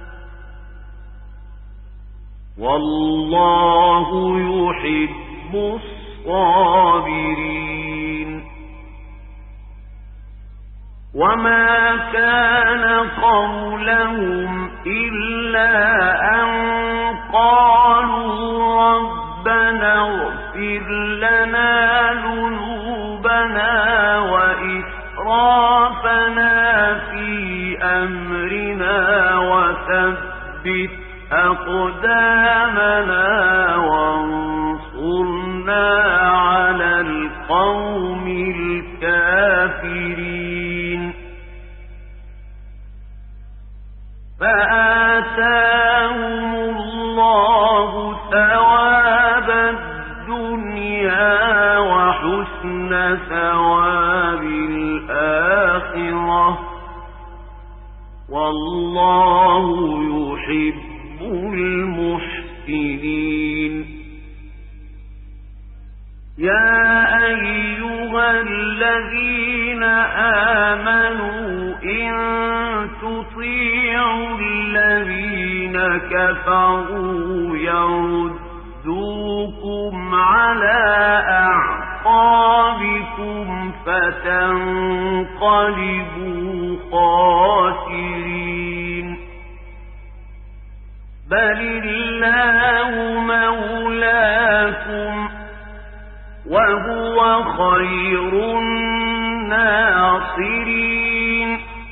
والله يحب الصابرين. وما كان قولهم إلا أن قالوا ربنا اغفر لنا ذنوبنا وإسرافنا في أمرنا وثبت أقدامنا وانصرنا على القوم الكافرين. فآتاهم الله ثواب الدنيا وحسن ثواب الآخرة والله يحب المحسنين. يا أيها الذين آمنوا إن تطيعوا الذين كفروا يردوكم على أعقابكم فتنقلبوا خاسرين. بل الله مولاكم وهو خير الناصرين.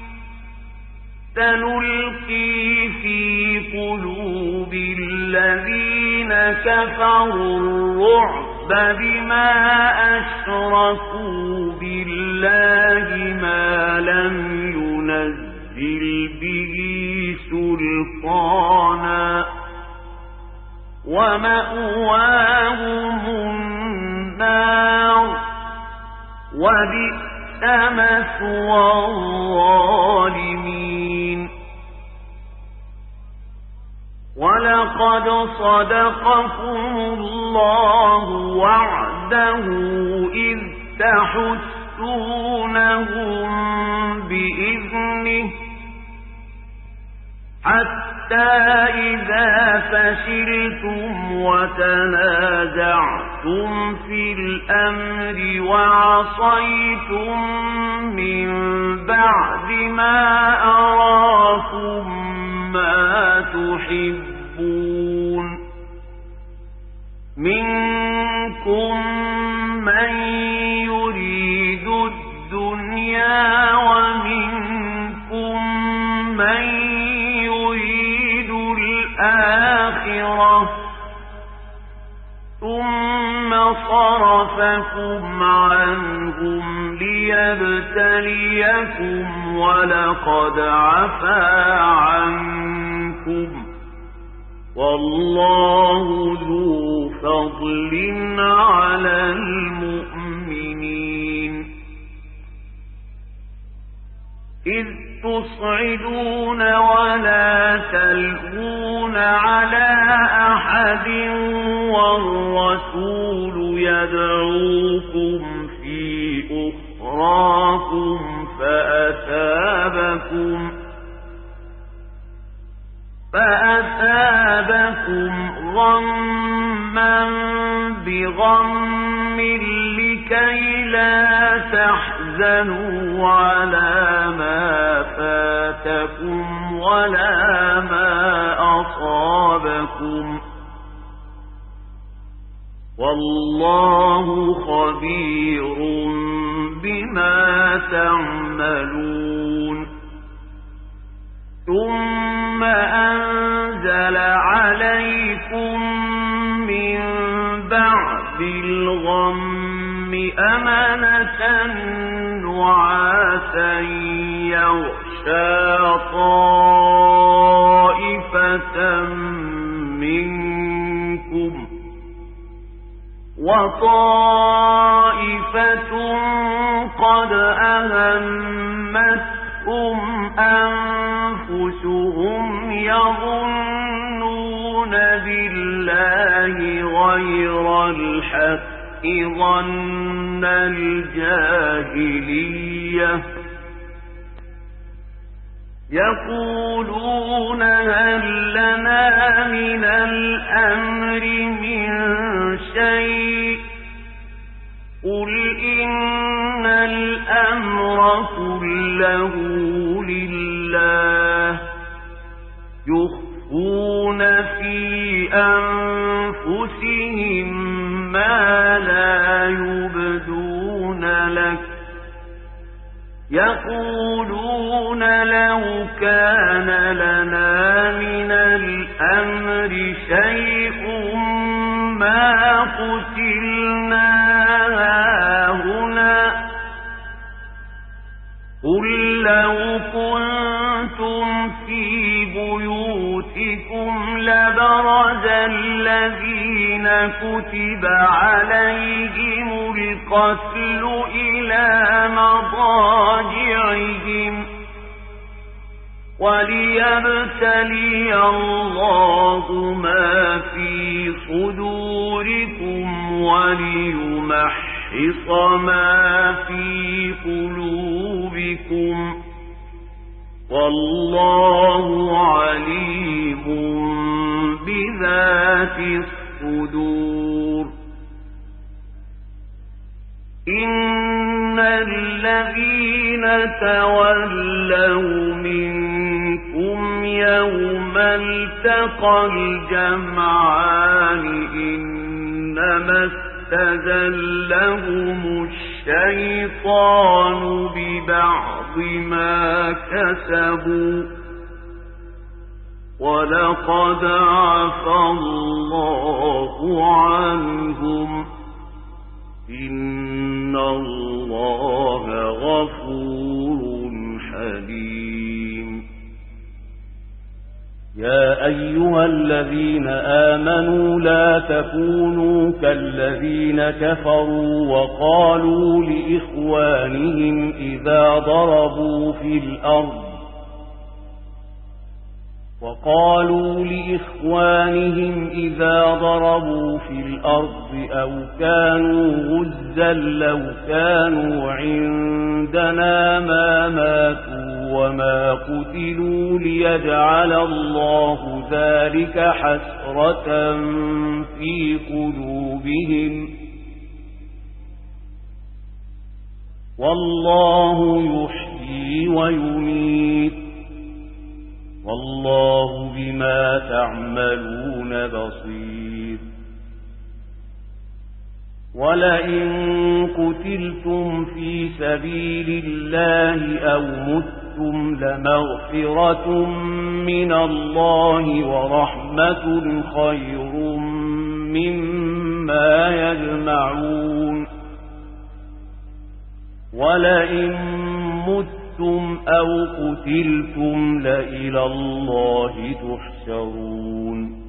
سنلقي في قلوب الذين كفروا الرعب بما أشركوا بالله ما لم ينزل به سلطانا ومأواهم النار وبئس مثوى الظالمين. ولقد صدقكم الله وعده إذ تحسونهم بإذنه حتى إذا فشلتم وتنازعتم في الأمر وعصيتم من بعد ما أراكم ما تحبون منكم من يريد الدنيا ومنكم من يريد الآخرة ثم صرفكم عنهم ليبتليكم ولقد عفا عنكم والله ذو فضل على المؤمنين. إذ تصعدون ولا تلوون على أحد والرسول يدعوكم في أخراكم فأثابكم غما بغم لكي لا تحزنوا على ما فاتكم ولا ما أصابكم والله خبير بما تعملون ثم أنزل عليكم من بعد الغم أمنة نعاسا يغشى طائفة منكم وطائفة قد أهمتهم أنفسهم يظنون بالله غير الحق ظن الجاهلية يقولون هل لنا من الأمر من شيء قل إن الأمر كله لله يخفون في أنفسهم ما لا يبدون لك يقولون لو كان لنا من الأمر شيء ما قتلنا هاهنا قل لو كنتم في بيوتكم لبرز الذين كتب عليهم القتل إلى مضاجعهم وليبتلي الله ما في صدوركم وليمحص ما في قلوبكم والله عليم بذات الصدور إن الذين تولوا منكم يوم التقى الجمعان إنما استزلهم الشيطان ببعض ما كسبوا ولقد عفى الله عنهم إن الله غفور حليم يا أيها الذين آمنوا لا تكونوا كالذين كفروا وقالوا لإخوانهم إذا ضربوا في الأرض أو كانوا غزا لو كانوا عندنا ما ماتوا وما قتلوا ليجعل الله ذلك حسرة في قلوبهم والله يحيي ويميت والله بما تعملون بصير ولئن قتلتم في سبيل الله أو متم لمغفرة من الله ورحمة خير مما يجمعون ولئن متم أو قتلتم لإلى الله تحشرون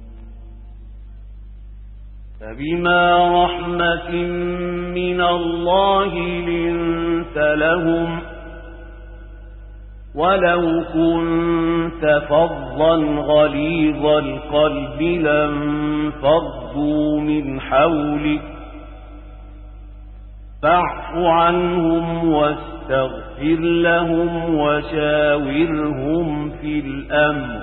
فبما رحمة من الله لنت لهم ولو كنت فظا غليظ القلب لانفضوا من حولك ولكن ليعلم الله أنك رؤوف رحيم يا أيها الذين آمنوا لا تكونوا كالذين كفروا وقالوا لإخوانهم إذا ضربوا في الأرض أو كانوا غزا لو كانوا عندنا ما ماتوا وما قتلوا ليجعل الله ذلك حسرة في قلوبهم والله يحيي ويميت والله بما تعملون بصير إذ تصعدون ولا تلوون على أحد والرسول يدعوكم في أخراكم فأثابكم غما بغم لكي لا تحزنوا على ما فاتكم ولا ما أصابكم والله خبير بما تعملون ولو كنت فظا غليظ القلب لانفضوا من حولك فاعف عنهم واستغفر لهم وشاورهم في الأمر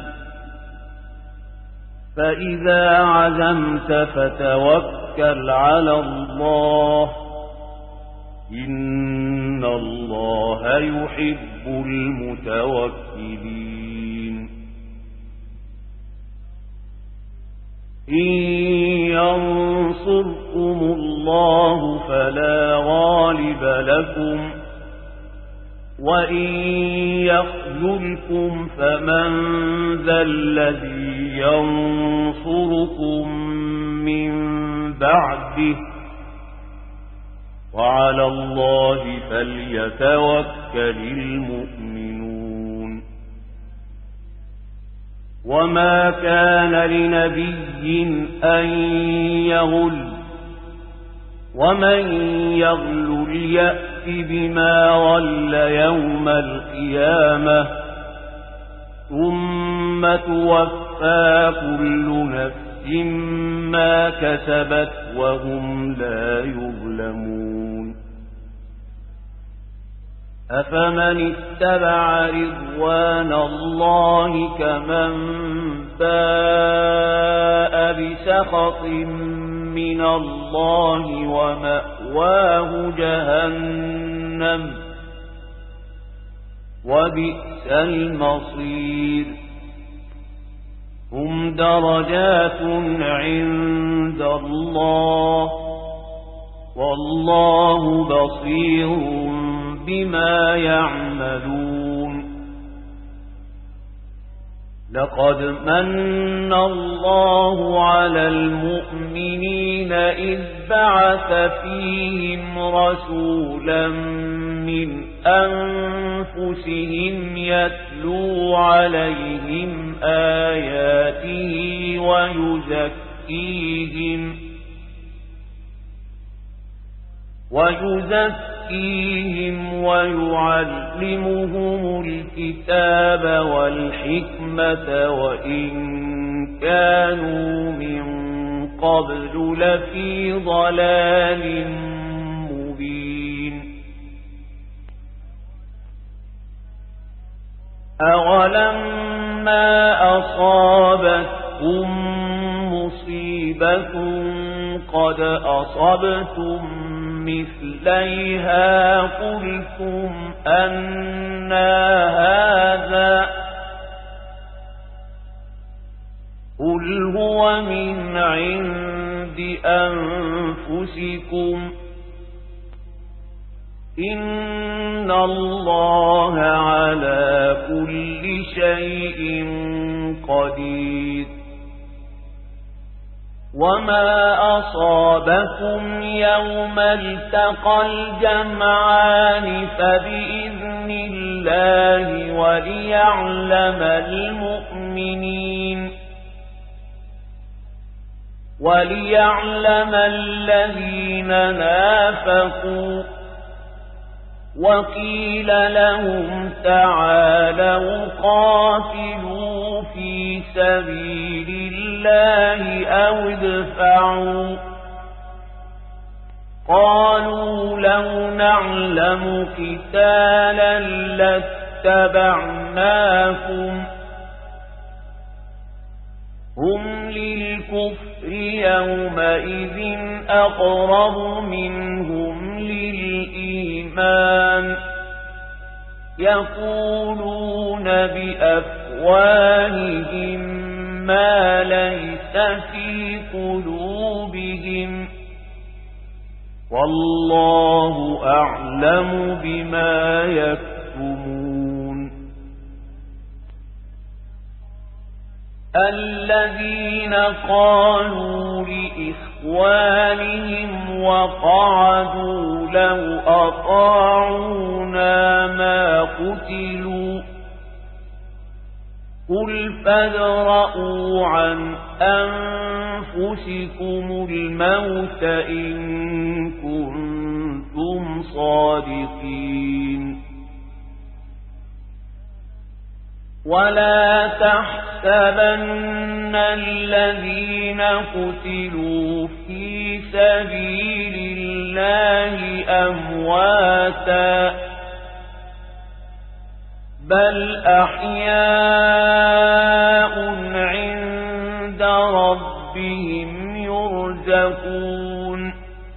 فإذا عزمت فتوكل على الله إن الله يحب المتوكلين إن ينصركم الله فلا غالب لكم وإن يخذلكم فمن ذا الذي ينصركم من بعده وعلى الله فليتوكل المؤمنون وما كان لنبي أن يغل ومن يغل يأت بما غل يوم القيامة ثم توفى كل نفس ما كسبت وهم لا يظلمون أفمن اتبع رضوان الله كمن باء بسخط من الله ومأواه جهنم وبئس المصير هم درجات عند الله والله بصير بما يعملون لقد من الله على المؤمنين إذ بعث فيهم رسولا من أنفسهم يتلو عليهم آياته ويزكيهم ويعلمهم الكتاب والحكمة وإن كانوا من قبل لفي ضلال مبين أولما أصابتكم مصيبة قد أصبتم مثليها قلتم أنى هذا قل هو من عند أنفسكم إن الله على كل شيء قدير وما أصابكم يوم التقى الجمعان فبإذن الله وليعلم الذين نافقوا وقيل لهم تعالوا قاتلوا في سبيل الله أو ادفعوا قالوا لو نعلم قتالا لاتبعناكم هم للكفر يومئذ أقرب منهم للإيمان يقولون بأفواههم ما ليس في قلوبهم والله أعلم بما يكتمون الذين قالوا لإخوانهم وقعدوا لو أطاعونا ما قتلوا قل فادرءوا عن أنفسكم الموت إن كنتم صادقين ولا تحسبن الذين قتلوا في سبيل الله أمواتا بل أحياء عند ربهم يرزقون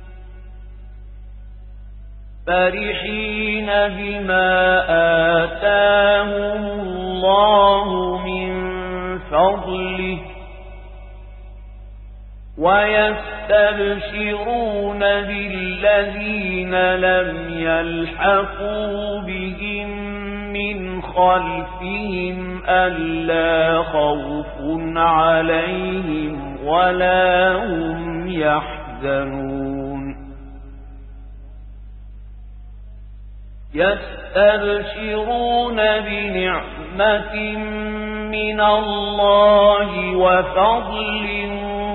فرحين بما آتاهم الله من فضله ويستبشرون بالذين لم يلحقوا بهم من خلفهم ألا خوف عليهم ولا هم يحزنون يستبشرون بنعمة من الله وفضل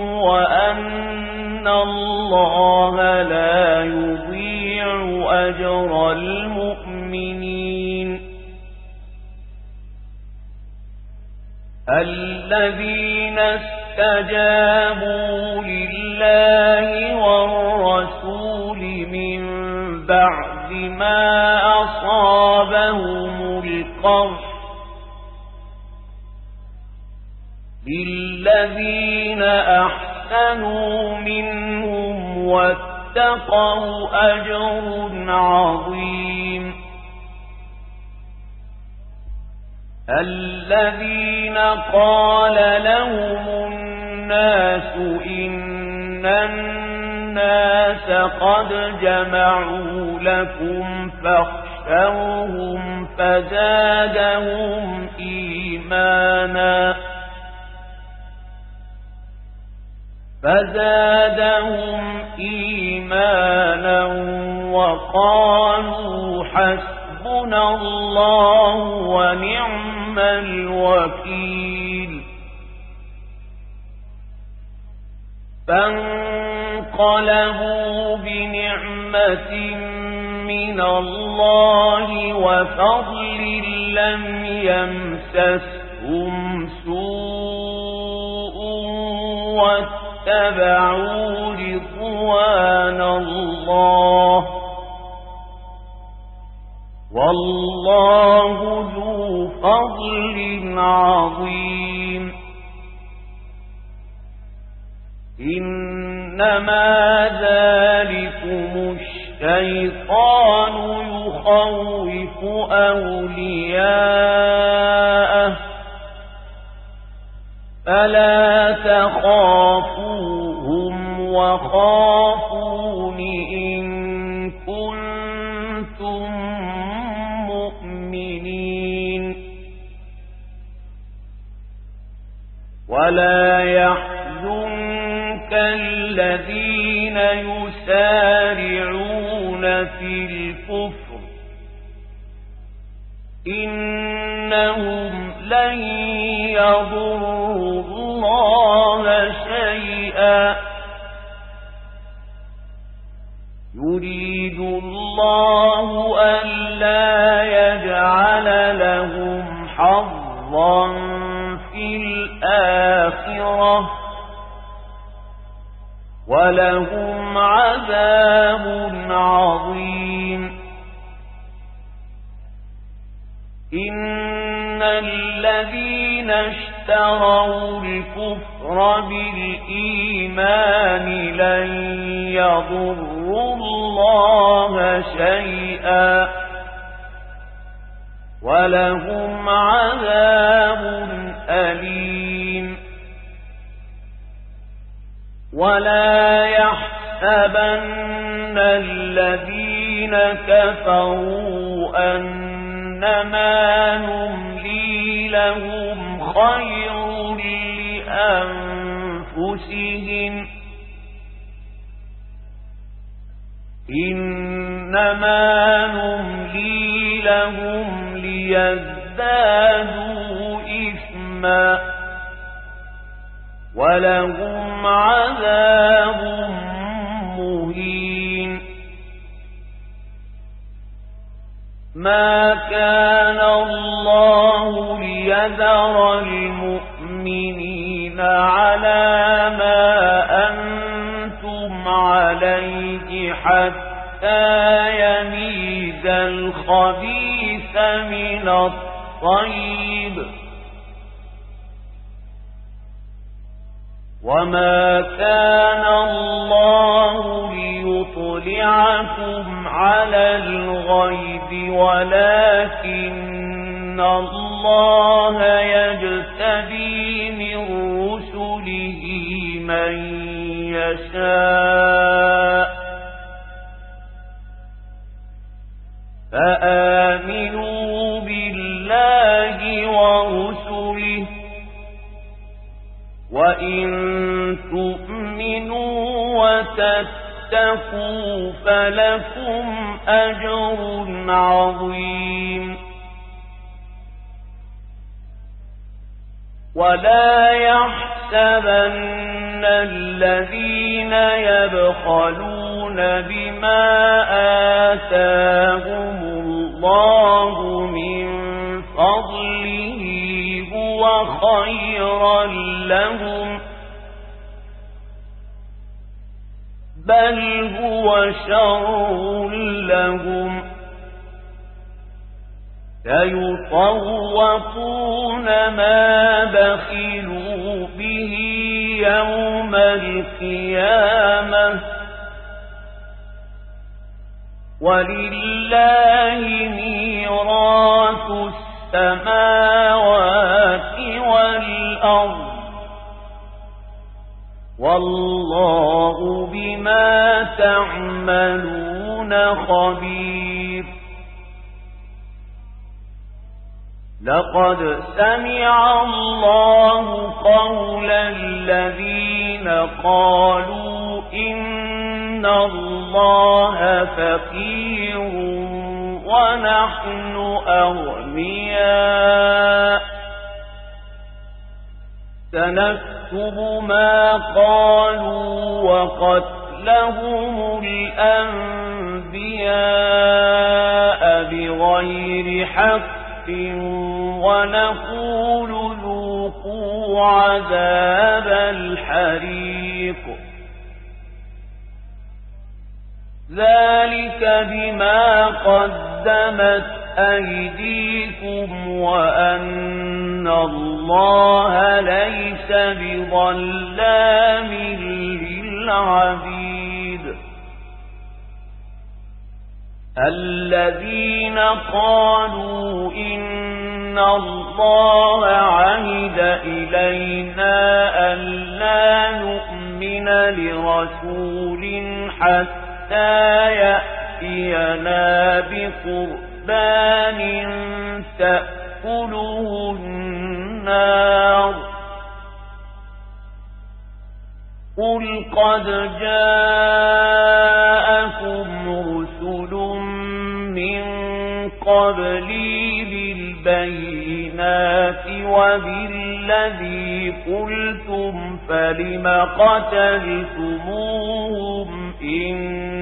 وأن الله لا يضيع أجر المؤمنين الذين استجابوا لله والرسول من بعد ما أصابهم القرح للذين أحسنوا منهم واتقوا أجر عظيم الذين قال لهم الناس إن الناس قد جمعوا لكم فاخشوهم فزادهم إيمانا وقالوا حسبنا الله ونعم الوكيل فانقلبوا بنعمة من الله وفضل لم يمسسهم سوء واتبعوا رضوان الله والله ذو فضل عظيم إنما ذلكم الشيطان يخوف أولياءه فلا تخافوهم وخافون إن كنتم مؤمنين ولا يحزنك الذين يسارعون في الكفر إنهم لن يضروا الله شيئا يريد الله ألا يجعل لهم حظا في الآخرة ولهم عذاب عظيم إن الذين اشتروا الكفر بالإيمان لن يضروا الله شيئا ولهم عذاب أليم ولا يحسبن الذين كفروا أنما نملي لهم خير لأنفسهم إنما نملي لهم ليزدادوا إثما ولهم عذاب مهين ما كان الله ليذر ليذر المؤمنين على ما أنتم عليه حتى يميز الخبيث من الطيب وما كان الله ليطلعكم على الغيب ولكن الله يجتبي من رسله من يشاء فآمنوا بالله ورسله وإن تؤمنوا وتتقوا فلكم أجر عظيم ولا يحسبن الذين يبخلون بما آتاهم الله من فضله هو خيرا لهم بل هو شر لهم سيطوقون ما بخلوا به يوم القيامة ولله ميراث السماوات والأرض والله بما تعملون خبير لقد سمع الله قول الذين قالوا إن الله فقير ونحن أغنياء سنكتب ما قالوا وقتلهم الأنبياء بغير حق ونقول ذوقوا عذاب الحريق ذلك بما قدمت أيديكم وأن الله ليس بظلام للعبيد الذين قالوا إن الله عهد إلينا ألا نؤمن لرسول حتى يأتينا بقربان تأكله النار قل قد جاءكم رسل من قبلي بالبينات وبالذي قلتم فلم قتلتموهم إن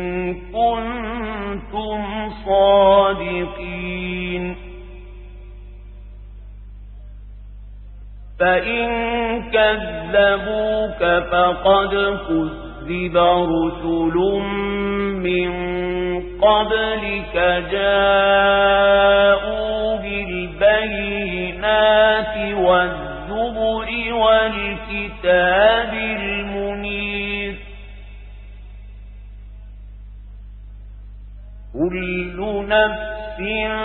كنتم صادقين فإن كذبوك فقد كذب رسل من قبلك جاءوا بالبينات والزبر والكتاب المنير كل نفس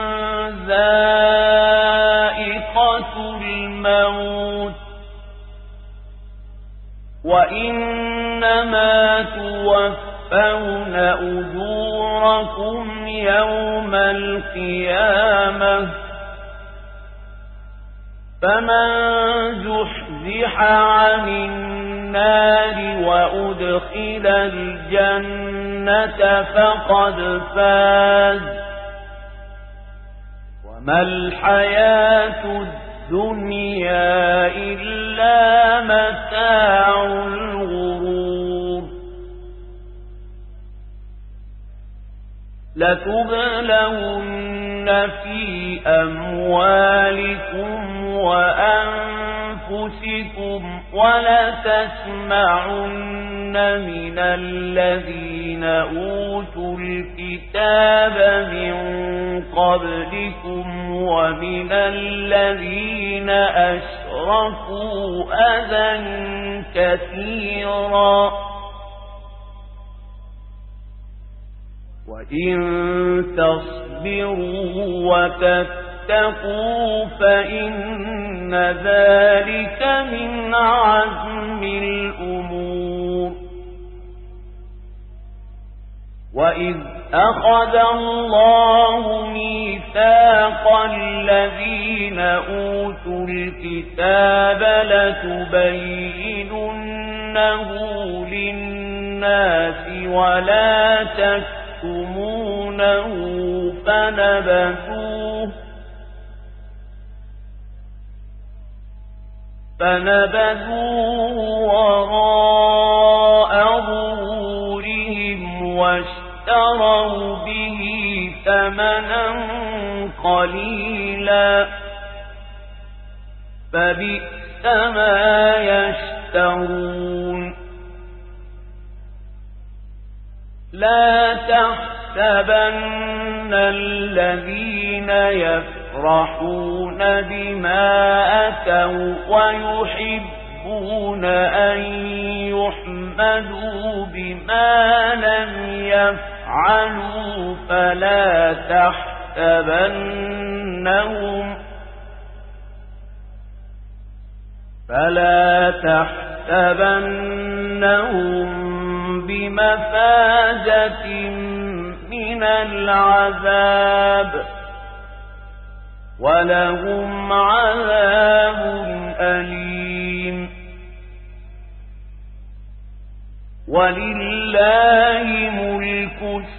ذائقة الموت وإنما توفون أجوركم يوم القيامة فمن زحزح عن النار وأدخل الجنة فقد فاز وما الحياة الدنيا إلا متاع الغرور لتبلون في أموالكم وأنفسكم ولتسمعن من الذين أوتوا الكتاب من قبلكم ومن الذين أشركوا أذى كثيرا وإن تصبروا وتتقوا فإن ذلك من عزم الأمور وإذ أخذ الله ميثاق الذين أوتوا الكتاب لتبيننه للناس ولا تكتمونه فنبذوه وراء ظهورهم واشتروا به ثمنا قليلا فبئس ما يشترون لا تحسبن الذين يفرحون بما أتوا ويحبون أن يحمدوا بما لم يفعلوا فلا تحسبنهم بمفازة من العذاب ولهم عذاب أليم ولله ملك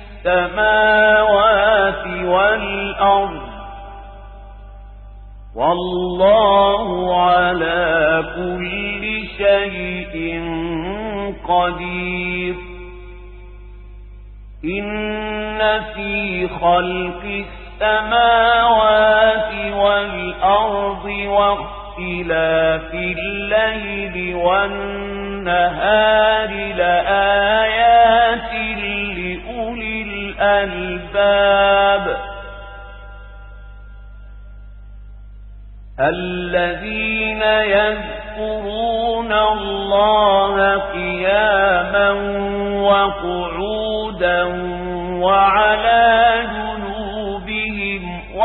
السماوات والأرض والله على كل شيء قدير إن في خلق السماوات والأرض واختلاف الليل والنهار لآيات لأولي الألباب الذين يذكرون الله قياما وقعودا وعلى جنوبهم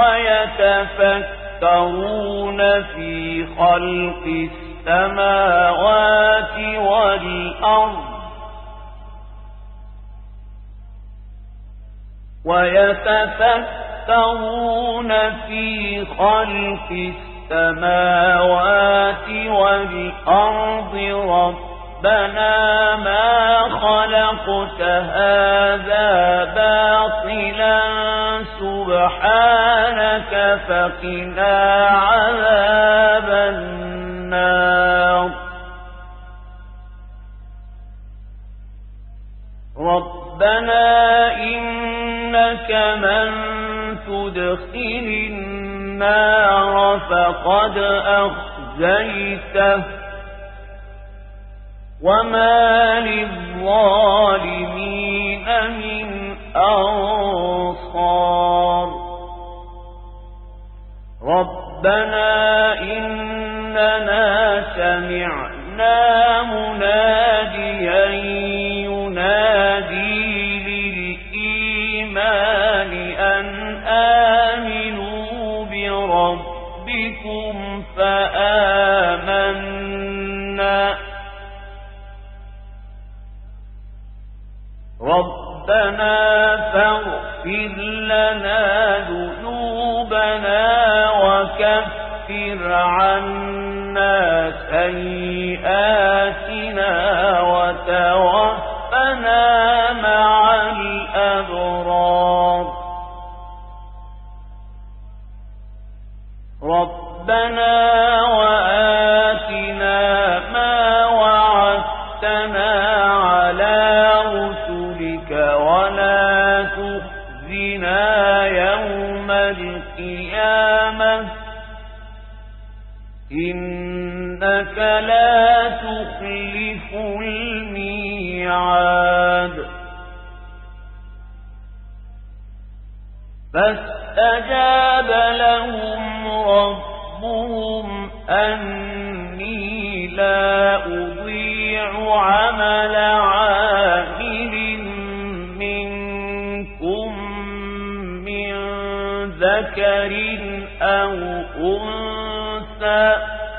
ويتفكرون في خلق السماوات والأرض ويتفكرون في خلق السماوات والأرض ربنا ما خلقت هذا باطلا سبحانك فقنا عذاب النار ربنا إنك من تدخل النار فقد أخزيته وما للظالمين من أنصار ربنا إننا سمعنا مناديا ينادي للإيمان أن آمنوا بربكم فآمنا ربنا فاغفر لنا ذنوبنا وكفر عنا سيئاتنا وتوفنا مع الأبرار ربنا وآتنا ما وعدتنا على رسلك ولا تخزنا يوم القيامة إنك لا تخلف الميعاد فاستجاب لهم ربهم أني لا أضيع عمل عامل منكم من ذكر أو أنثى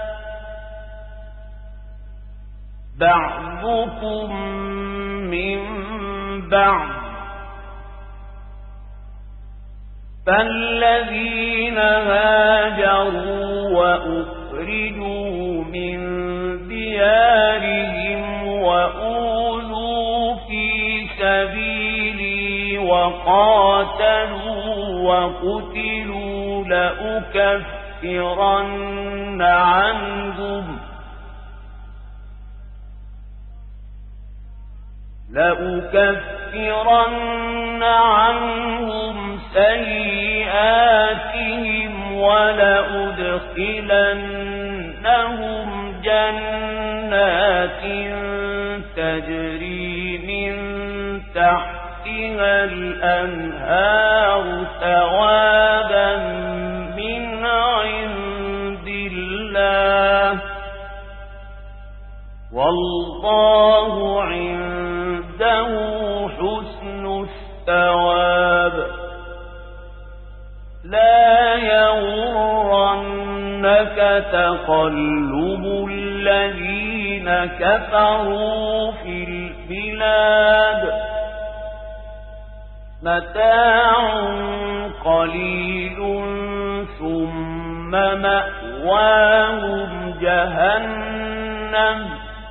بعضكم من بعض فالذين هاجروا وأخرجوا من ديارهم وأوذوا في سبيلي وقاتلوا وقتلوا لأكفرن عنهم سيئاتهم ولأدخلنهم جنات تجري من تحتها الأنهار ثوابا من عند الله والله عنده حسن الثواب لا يغرنك تقلب الذين كفروا في البلاد متاع قليل ثم مأواهم جهنم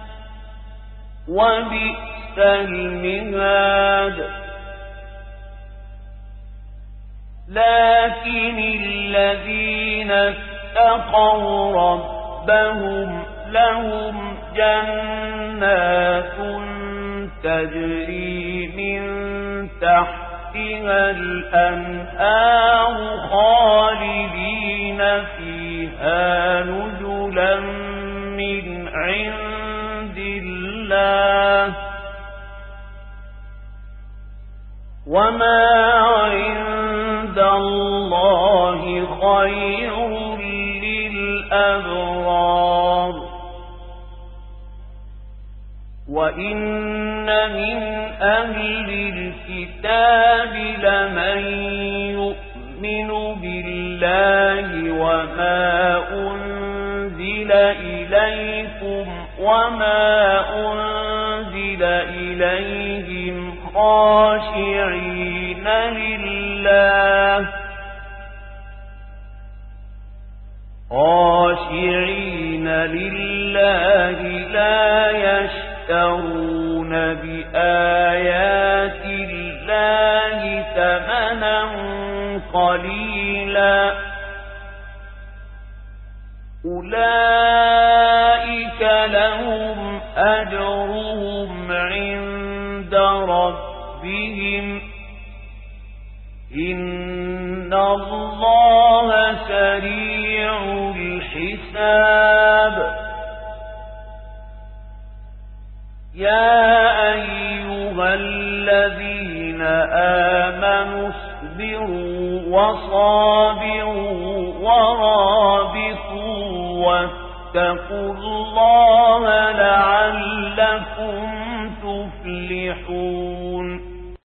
وبئس المهاد لكن الذين اتقوا ربهم لهم جنات تجري من تحتها الأنهار خالدين فيها نزلا من عند الله وما عند الله خير للأبرار وإن من أهل الكتاب لمن يؤمن بالله وما أنزل إليكم وما أنزل إليهم خاشعين لله لا يشترون بآيات الله ثمنا قليلا أولئك لهم أجرهم عند ربهم إن الله سريع الحساب يا أيها الذين آمنوا اصبروا وصابروا ورابطوا واتقوا الله لعلكم تفلحون